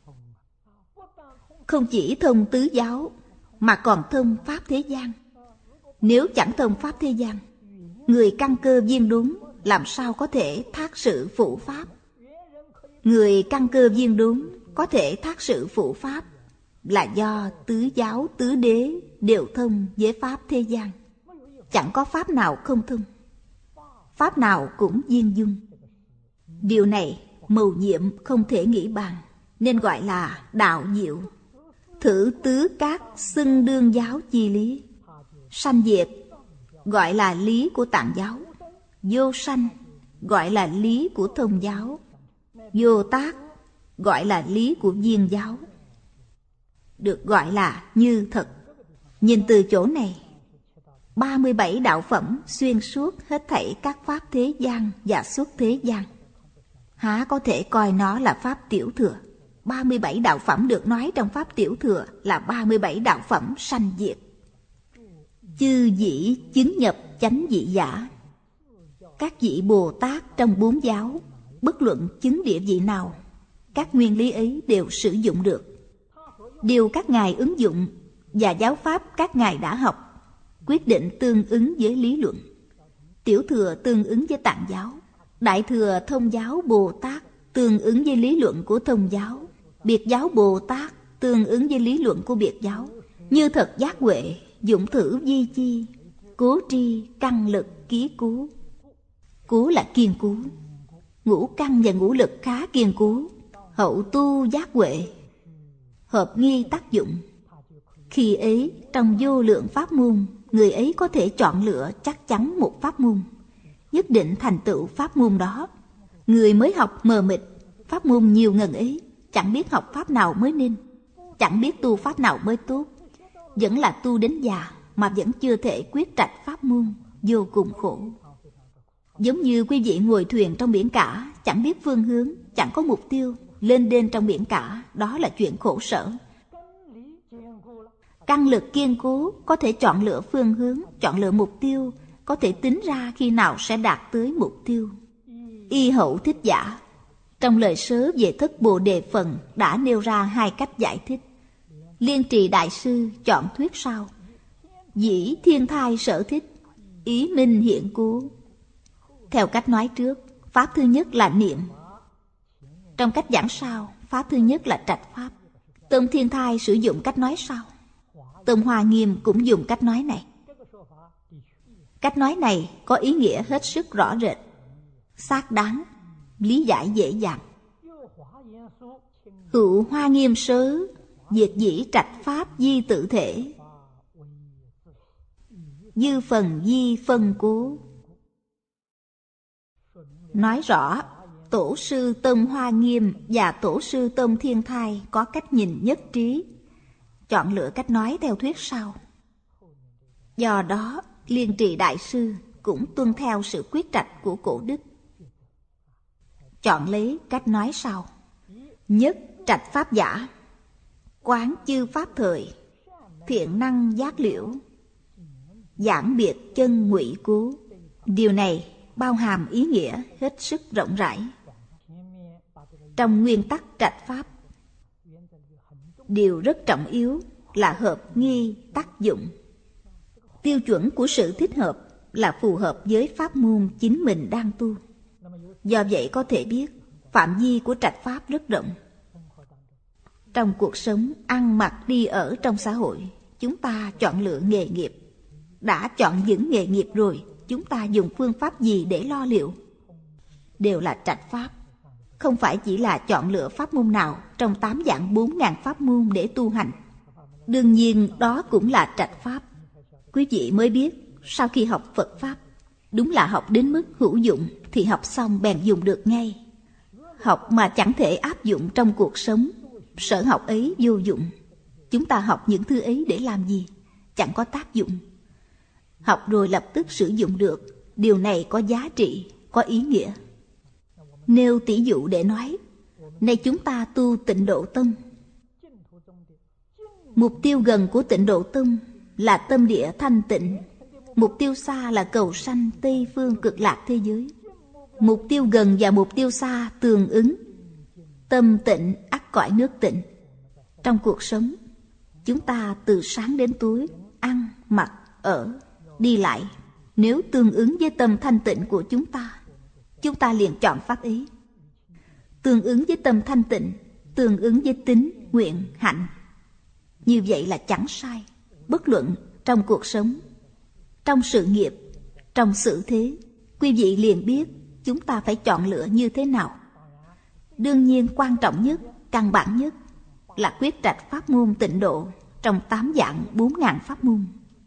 Không chỉ thông tứ giáo mà còn thông pháp thế gian. Nếu chẳng thông pháp thế gian, người căn cơ viên đúng làm sao có thể thác sự phụ pháp. Người căn cơ viên đúng có thể thác sự phụ pháp là do tứ giáo tứ đế đều thông với pháp thế gian. Chẳng có pháp nào không thông, pháp nào cũng viên dung. Điều này mầu nhiệm không thể nghĩ bàn, nên gọi là đạo diệu. Thử tứ các xưng đương giáo chi lý. Sanh diệt gọi là lý của tạng giáo, vô sanh gọi là lý của thông giáo, vô tác gọi là lý của viên giáo, được gọi là như thật. Nhìn từ chỗ này, ba mươi bảy đạo phẩm xuyên suốt hết thảy các pháp thế gian và xuất thế gian. Há có thể coi nó là pháp tiểu thừa. ba mươi bảy đạo phẩm được nói trong pháp tiểu thừa là ba mươi bảy đạo phẩm sanh diệt. Chư dĩ chứng nhập chánh vị giả. Các vị Bồ Tát trong bốn giáo, bất luận chứng địa vị nào, các nguyên lý ấy đều sử dụng được. Điều các ngài ứng dụng và giáo pháp các ngài đã học quyết định tương ứng với lý luận. Tiểu thừa tương ứng với tạng giáo, đại thừa thông giáo Bồ Tát tương ứng với lý luận của thông giáo, biệt giáo Bồ Tát tương ứng với lý luận của biệt giáo. Như thật giác huệ, dụng thử vi chi, cố tri căn lực ký cú. Cú là kiên cố, ngũ căn và ngũ lực khá kiên cố. Hậu tu giác huệ, hợp nghi tác dụng. Khi ấy trong vô lượng pháp môn, người ấy có thể chọn lựa chắc chắn một pháp môn, nhất định thành tựu pháp môn đó. Người mới học mờ mịt, pháp môn nhiều ngần ấy, chẳng biết học pháp nào mới nên, chẳng biết tu pháp nào mới tốt, vẫn là tu đến già mà vẫn chưa thể quyết trạch pháp môn, vô cùng khổ. Giống như quý vị ngồi thuyền trong biển cả, chẳng biết phương hướng, chẳng có mục tiêu, lên đên trong biển cả, đó là chuyện khổ sở. Căn lực kiên cố, có thể chọn lựa phương hướng, chọn lựa mục tiêu, có thể tính ra khi nào sẽ đạt tới mục tiêu. Y Hậu Thích Giả trong lời sớ về thất Bồ Đề phần đã nêu ra hai cách giải thích. Liên Trì Đại Sư chọn thuyết sau: dĩ thiên thai sở thích, ý minh hiện cố. Theo cách nói trước, pháp thứ nhất là niệm. Trong cách giảng sau, pháp thứ nhất là trạch pháp. Tông Thiên Thai sử dụng cách nói sau. Tông Hoa Nghiêm cũng dùng cách nói này. Cách nói này có ý nghĩa hết sức rõ rệt, xác đáng, lý giải dễ dàng. Hữu Hoa Nghiêm sớ, diệt dĩ trạch pháp di tự thể, dư phần di phân cố. Nói rõ Tổ sư Tông Hoa Nghiêm và Tổ sư Tông Thiên Thai có cách nhìn nhất trí, chọn lựa cách nói theo thuyết sau. Do đó, Liên Trì Đại Sư cũng tuân theo sự quyết trạch của cổ đức, chọn lấy cách nói sau: nhất trạch pháp giả, quán chư pháp thời, thiện năng giác liễu, giảng biệt chân ngụy cố. Điều này bao hàm ý nghĩa hết sức rộng rãi. Trong nguyên tắc trạch pháp, điều rất trọng yếu là hợp nghi tác dụng. Tiêu chuẩn của sự thích hợp là phù hợp với pháp môn chính mình đang tu. Do vậy có thể biết phạm vi của trạch pháp rất rộng. Trong cuộc sống ăn mặc đi ở trong xã hội, chúng ta chọn lựa nghề nghiệp. Đã chọn những nghề nghiệp rồi, chúng ta dùng phương pháp gì để lo liệu? Đều là trạch pháp. Không phải chỉ là chọn lựa pháp môn nào trong tám vạn bốn ngàn pháp môn để tu hành. Đương nhiên đó cũng là trạch pháp. Quý vị mới biết, sau khi học Phật Pháp, đúng là học đến mức hữu dụng thì học xong bèn dùng được ngay. Học mà chẳng thể áp dụng trong cuộc sống, sở học ấy vô dụng. Chúng ta học những thứ ấy để làm gì? Chẳng có tác dụng. Học rồi lập tức sử dụng được, điều này có giá trị, có ý nghĩa. Nêu tỷ dụ để nói, nay chúng ta tu Tịnh Độ Tông. Mục tiêu gần của Tịnh Độ Tông là tâm địa thanh tịnh. Mục tiêu xa là cầu sanh Tây phương cực lạc thế giới. Mục tiêu gần và mục tiêu xa tương ứng. Tâm tịnh ắt cõi nước tịnh. Trong cuộc sống, chúng ta từ sáng đến tối, ăn, mặc, ở, đi lại, nếu tương ứng với tâm thanh tịnh của chúng ta, chúng ta liền chọn pháp ấy. Tương ứng với tâm thanh tịnh, tương ứng với tín, nguyện, hạnh. Như vậy là chẳng sai. Bất luận trong cuộc sống, trong sự nghiệp, trong sự thế, quý vị liền biết chúng ta phải chọn lựa như thế nào. Đương nhiên quan trọng nhất, căn bản nhất là quyết trạch pháp môn tịnh độ trong tám vạn bốn ngàn pháp môn.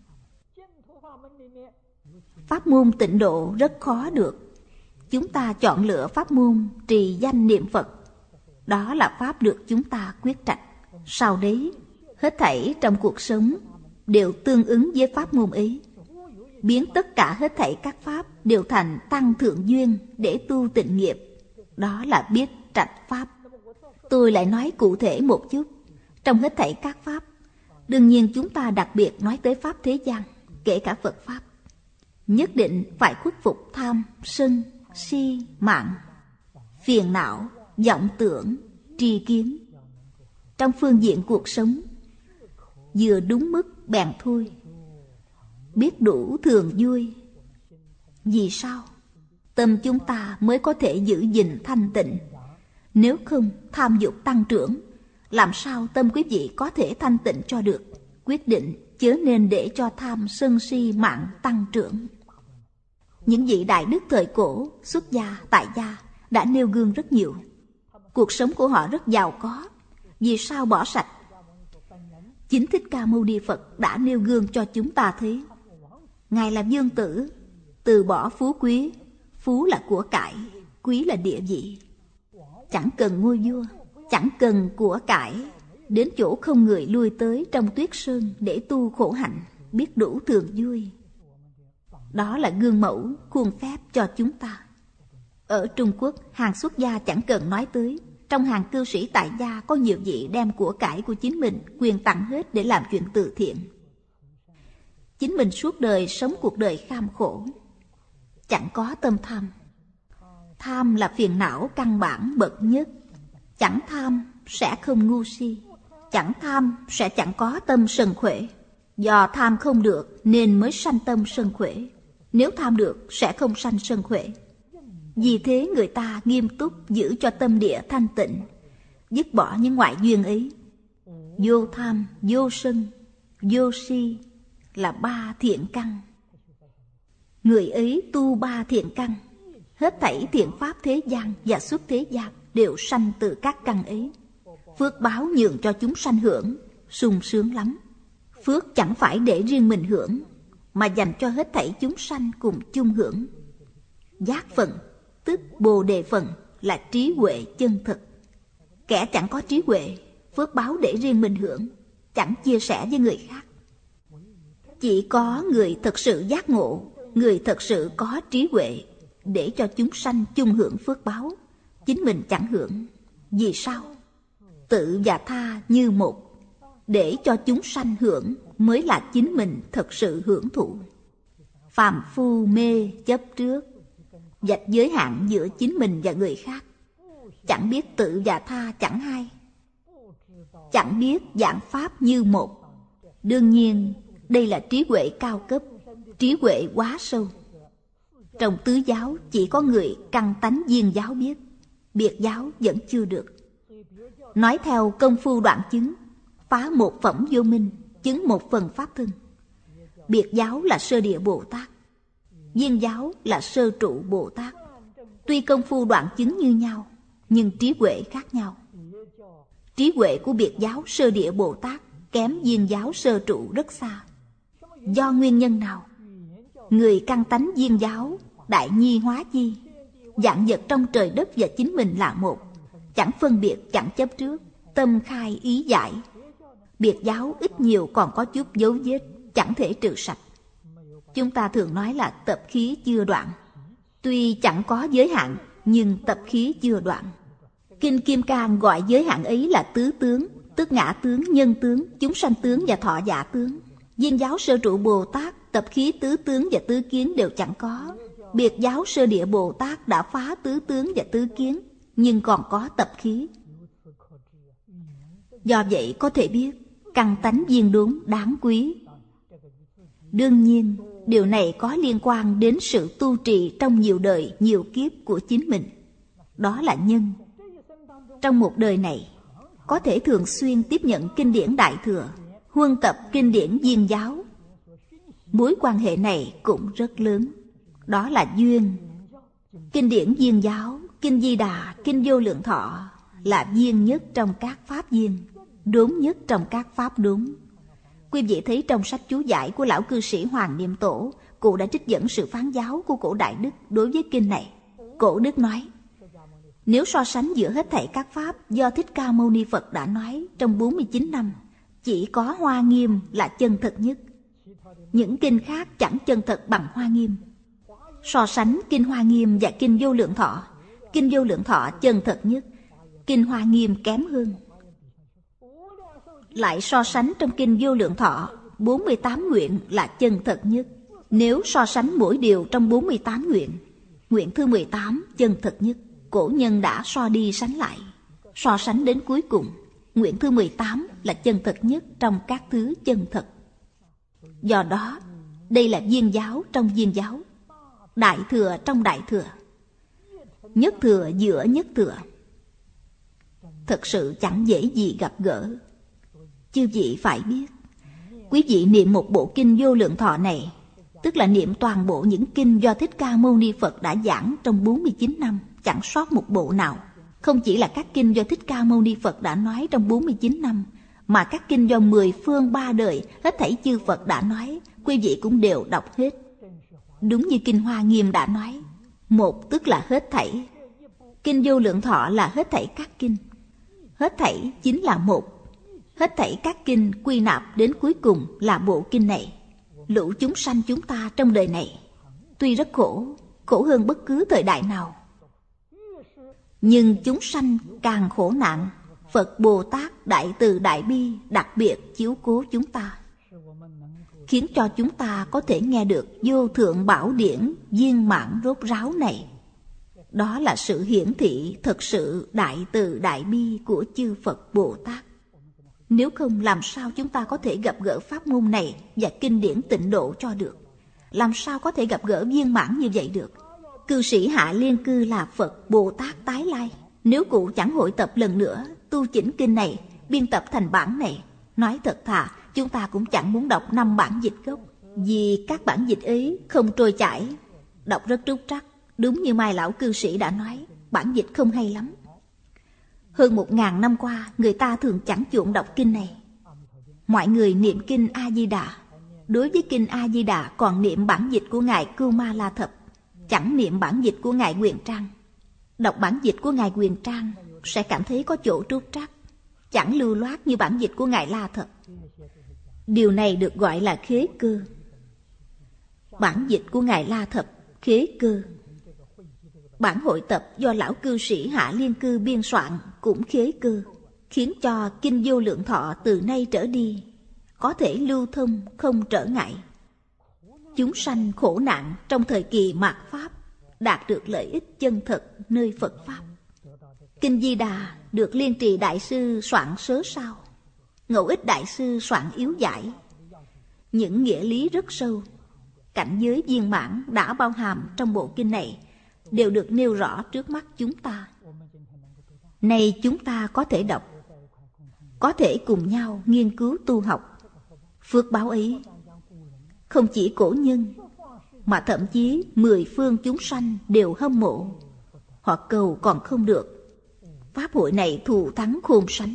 Pháp môn tịnh độ rất khó được. Chúng ta chọn lựa pháp môn trì danh niệm Phật. Đó là pháp được chúng ta quyết trạch. Sau đấy, hết thảy trong cuộc sống đều tương ứng với pháp môn ấy. Biến tất cả hết thảy các pháp đều thành tăng thượng duyên để tu tịnh nghiệp. Đó là biết trạch pháp. Tôi lại nói cụ thể một chút. Trong hết thảy các pháp, đương nhiên chúng ta đặc biệt nói tới pháp thế gian, kể cả Phật Pháp. Nhất định phải khuất phục tham, sân, si, mạng, phiền não, vọng tưởng, tri kiến. Trong phương diện cuộc sống, vừa đúng mức bèn thôi, biết đủ thường vui. Vì sao? Tâm chúng ta mới có thể giữ gìn thanh tịnh. Nếu không tham dục tăng trưởng, làm sao tâm quý vị có thể thanh tịnh cho được? Quyết định chớ nên để cho tham sân si mạng tăng trưởng. Những vị đại đức thời cổ, xuất gia, tại gia đã nêu gương rất nhiều. Cuộc sống của họ rất giàu có. Vì sao bỏ sạch? Chính Thích Ca Mâu Ni Phật đã nêu gương cho chúng ta thấy. Ngài là vương tử, từ bỏ phú quý. Phú là của cải, quý là địa vị. Chẳng cần ngôi vua, chẳng cần của cải, đến chỗ không người lui tới trong tuyết sơn để tu khổ hạnh, biết đủ thường vui. Đó là gương mẫu, khuôn phép cho chúng ta. Ở Trung Quốc, hàng xuất gia chẳng cần nói tới, Trong hàng cư sĩ tại gia có nhiều vị đem của cải của chính mình quyên tặng hết để làm chuyện từ thiện. Chính mình suốt đời sống cuộc đời kham khổ, chẳng có tâm tham. Tham là phiền não căn bản bậc nhất. Chẳng tham sẽ không ngu si, chẳng tham sẽ chẳng có tâm sân khỏe. Do tham không được nên mới sanh tâm sân khỏe. Nếu tham được sẽ không sanh sân khỏe. Vì thế người ta nghiêm túc giữ cho tâm địa thanh tịnh, dứt bỏ những ngoại duyên ấy. Vô tham, vô sân, vô si là ba thiện căn. Người ấy tu ba thiện căn, hết thảy thiện pháp thế gian và xuất thế gian đều sanh từ các căn ấy. Phước báo nhường cho chúng sanh hưởng, sung sướng lắm. Phước chẳng phải để riêng mình hưởng, mà dành cho hết thảy chúng sanh cùng chung hưởng. Giác phận, tức Bồ Đề phận, là trí huệ chân thực. Kẻ chẳng có trí huệ, phước báo để riêng mình hưởng, chẳng chia sẻ với người khác. Chỉ có người thật sự giác ngộ, người thật sự có trí huệ, để cho chúng sanh chung hưởng phước báo, chính mình chẳng hưởng. Vì sao? Tự và tha như một, để cho chúng sanh hưởng mới là chính mình thật sự hưởng thụ. Phàm phu mê chấp trước, vạch giới hạn giữa chính mình và người khác, chẳng biết tự và tha chẳng hai, chẳng biết giảng pháp như một. Đương nhiên đây là trí huệ cao cấp, trí huệ quá sâu. Trong tứ giáo chỉ có người căn tánh viên giáo biết, biệt giáo vẫn chưa được. Nói theo công phu đoạn chứng, phá một phẩm vô minh, chứng một phần pháp thân. Biệt giáo là sơ địa Bồ Tát, viên giáo là sơ trụ Bồ Tát. Tuy công phu đoạn chứng như nhau, nhưng trí huệ khác nhau. Trí huệ của biệt giáo sơ địa Bồ Tát kém viên giáo sơ trụ rất xa. Do nguyên nhân nào? Người căn tánh viên giáo đại nhi hóa chi, vạn vật trong trời đất và chính mình là một, chẳng phân biệt, chẳng chấp trước, tâm khai ý giải. Biệt giáo ít nhiều còn có chút dấu vết, chẳng thể trừ sạch. Chúng ta thường nói là tập khí chưa đoạn. Tuy chẳng có giới hạn, nhưng tập khí chưa đoạn. Kinh Kim Cang gọi giới hạn ấy là tứ tướng, tức ngã tướng, nhân tướng, chúng sanh tướng và thọ giả tướng. Viên giáo sơ trụ Bồ Tát tập khí tứ tướng và tứ kiến đều chẳng có. Biệt giáo sơ địa Bồ Tát đã phá tứ tướng và tứ kiến, nhưng còn có tập khí. Do vậy có thể biết căn tánh viên đúng đáng quý. Đương nhiên điều này có liên quan đến sự tu trì trong nhiều đời nhiều kiếp của chính mình. Đó là nhân. Trong một đời này có thể thường xuyên tiếp nhận kinh điển Đại Thừa, huân tập kinh điển viên giáo. Mối quan hệ này cũng rất lớn. Đó là duyên. Kinh điển viên giáo, kinh Di Đà, kinh Vô Lượng Thọ là viên nhất trong các pháp viên, đúng nhất trong các pháp đúng. Quý vị thấy trong sách chú giải của lão cư sĩ Hoàng Niệm Tổ, cụ đã trích dẫn sự phán giáo của cổ Đại Đức đối với kinh này. Cổ Đức nói, nếu so sánh giữa hết thảy các pháp do Thích Ca Mâu Ni Phật đã nói trong bốn mươi chín năm, chỉ có Hoa Nghiêm là chân thật nhất. Những kinh khác chẳng chân thật bằng Hoa Nghiêm. So sánh kinh Hoa Nghiêm và kinh Vô Lượng Thọ, kinh Vô Lượng Thọ chân thật nhất, kinh Hoa Nghiêm kém hơn. Lại so sánh trong kinh Vô Lượng Thọ, bốn mươi tám nguyện là chân thật nhất. Nếu so sánh mỗi điều trong bốn mươi tám nguyện, nguyện thứ mười tám chân thật nhất. Cổ nhân đã so đi sánh lại, so sánh đến cuối cùng, nguyện thứ mười tám là chân thật nhất trong các thứ chân thật. Do đó, đây là viên giáo trong viên giáo, đại thừa trong đại thừa, nhất thừa giữa nhất thừa. Thật sự chẳng dễ gì gặp gỡ. Chư vị phải biết, quý vị niệm một bộ kinh Vô Lượng Thọ này, tức là niệm toàn bộ những kinh do Thích Ca Mâu Ni Phật đã giảng trong bốn mươi chín năm, chẳng sót một bộ nào. Không chỉ là các kinh do Thích Ca Mâu Ni Phật đã nói trong bốn mươi chín năm, mà các kinh do mười phương ba đời hết thảy chư Phật đã nói, quý vị cũng đều đọc hết. Đúng như kinh Hoa Nghiêm đã nói, một tức là hết thảy. Kinh Vô Lượng Thọ là hết thảy các kinh. Hết thảy chính là một. Hết thảy các kinh quy nạp đến cuối cùng là bộ kinh này. Lũ chúng sanh chúng ta trong đời này tuy rất khổ, khổ hơn bất cứ thời đại nào. Nhưng chúng sanh càng khổ nạn, Phật Bồ Tát đại từ đại bi đặc biệt chiếu cố chúng ta, khiến cho chúng ta có thể nghe được vô thượng bảo điển viên mãn rốt ráo này. Đó là sự hiển thị thật sự đại từ đại bi của chư Phật Bồ Tát. Nếu không, làm sao chúng ta có thể gặp gỡ pháp môn này và kinh điển tịnh độ cho được? Làm sao có thể gặp gỡ viên mãn như vậy được? Cư sĩ Hạ Liên Cư là Phật Bồ Tát tái lai. Nếu cụ chẳng hội tập lần nữa tu chỉnh kinh này, biên tập thành bản này, nói thật thà, chúng ta cũng chẳng muốn đọc năm bản dịch gốc, vì các bản dịch ấy không trôi chảy, đọc rất trúc trắc. Đúng như Mai lão cư sĩ đã nói, bản dịch không hay lắm. Hơn một ngàn năm qua, người ta thường chẳng chuộng đọc kinh này. Mọi người niệm kinh A Di Đà, đối với kinh A Di Đà còn niệm bản dịch của ngài Cưu Ma La Thập, chẳng niệm bản dịch của ngài Quyền Trang. Đọc bản dịch của ngài Quyền Trang sẽ cảm thấy có chỗ trúc trắc, chẳng lưu loát như bản dịch của ngài La Thập. Điều này được gọi là khế cơ. Bản dịch của ngài La Thập khế cơ. Bản hội tập do lão cư sĩ Hạ Liên Cư biên soạn cũng khế cơ, khiến cho kinh Vô Lượng Thọ từ nay trở đi có thể lưu thông không trở ngại. Chúng sanh khổ nạn trong thời kỳ mạt Pháp đạt được lợi ích chân thật nơi Phật Pháp. Kinh Di Đà được Liên Trì Đại Sư soạn sớ sao, Ngẫu Ích Đại Sư soạn yếu giải. Những nghĩa lý rất sâu, cảnh giới viên mãn đã bao hàm trong bộ kinh này đều được nêu rõ trước mắt chúng ta. Nay chúng ta có thể đọc, có thể cùng nhau nghiên cứu tu học. Phước báo ấy không chỉ cổ nhân, mà thậm chí mười phương chúng sanh đều hâm mộ. Họ cầu còn không được. Pháp hội này thù thắng khôn sánh,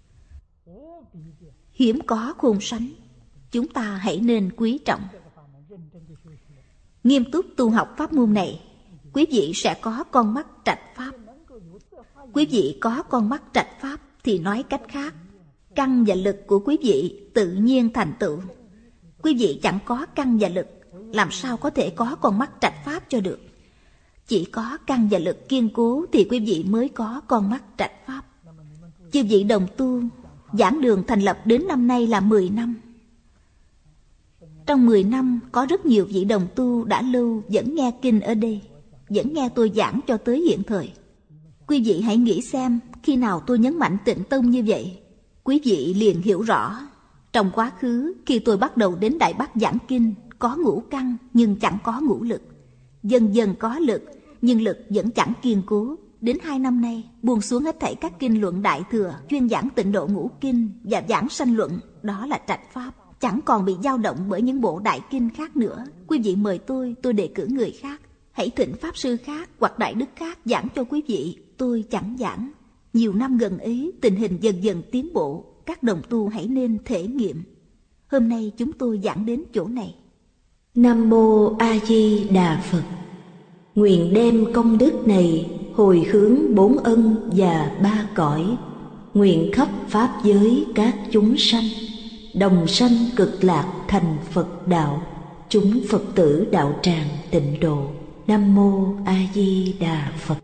hiếm có khôn sánh. Chúng ta hãy nên quý trọng, nghiêm túc tu học pháp môn này. Quý vị sẽ có con mắt trạch pháp. Quý vị có con mắt trạch pháp thì nói cách khác, căn và lực của quý vị tự nhiên thành tựu. Quý vị chẳng có căn và lực, làm sao có thể có con mắt trạch pháp cho được? Chỉ có căn và lực kiên cố thì quý vị mới có con mắt trạch pháp. Chư vị đồng tu, giảng đường thành lập đến năm nay là mười năm. Trong mười năm có rất nhiều vị đồng tu đã lâu vẫn nghe kinh ở đây, vẫn nghe tôi giảng cho tới hiện thời. Quý vị hãy nghĩ xem, khi nào tôi nhấn mạnh Tịnh Tông như vậy, quý vị liền hiểu rõ. Trong quá khứ, khi tôi bắt đầu đến Đại Bắc giảng kinh, có ngũ căn nhưng chẳng có ngũ lực. Dần dần có lực, nhưng lực vẫn chẳng kiên cố. Đến hai năm nay, buông xuống hết thảy các kinh luận Đại Thừa, chuyên giảng Tịnh Độ Ngũ Kinh và giảng Sanh Luận, đó là trạch pháp. Chẳng còn bị dao động bởi những bộ đại kinh khác nữa. Quý vị mời tôi, tôi đề cử người khác. Hãy thỉnh pháp sư khác hoặc đại đức khác giảng cho quý vị, tôi chẳng giảng. Nhiều năm gần ấy, tình hình dần dần tiến bộ, các đồng tu hãy nên thể nghiệm. Hôm nay chúng tôi giảng đến chỗ này. Nam Mô A Di Đà Phật. Nguyện đem công đức này hồi hướng bốn ân và ba cõi, nguyện khắp pháp giới các chúng sanh đồng sanh cực lạc thành Phật đạo, chúng Phật tử đạo tràng tịnh độ. Nam Mô A Di Đà Phật.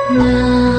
Nam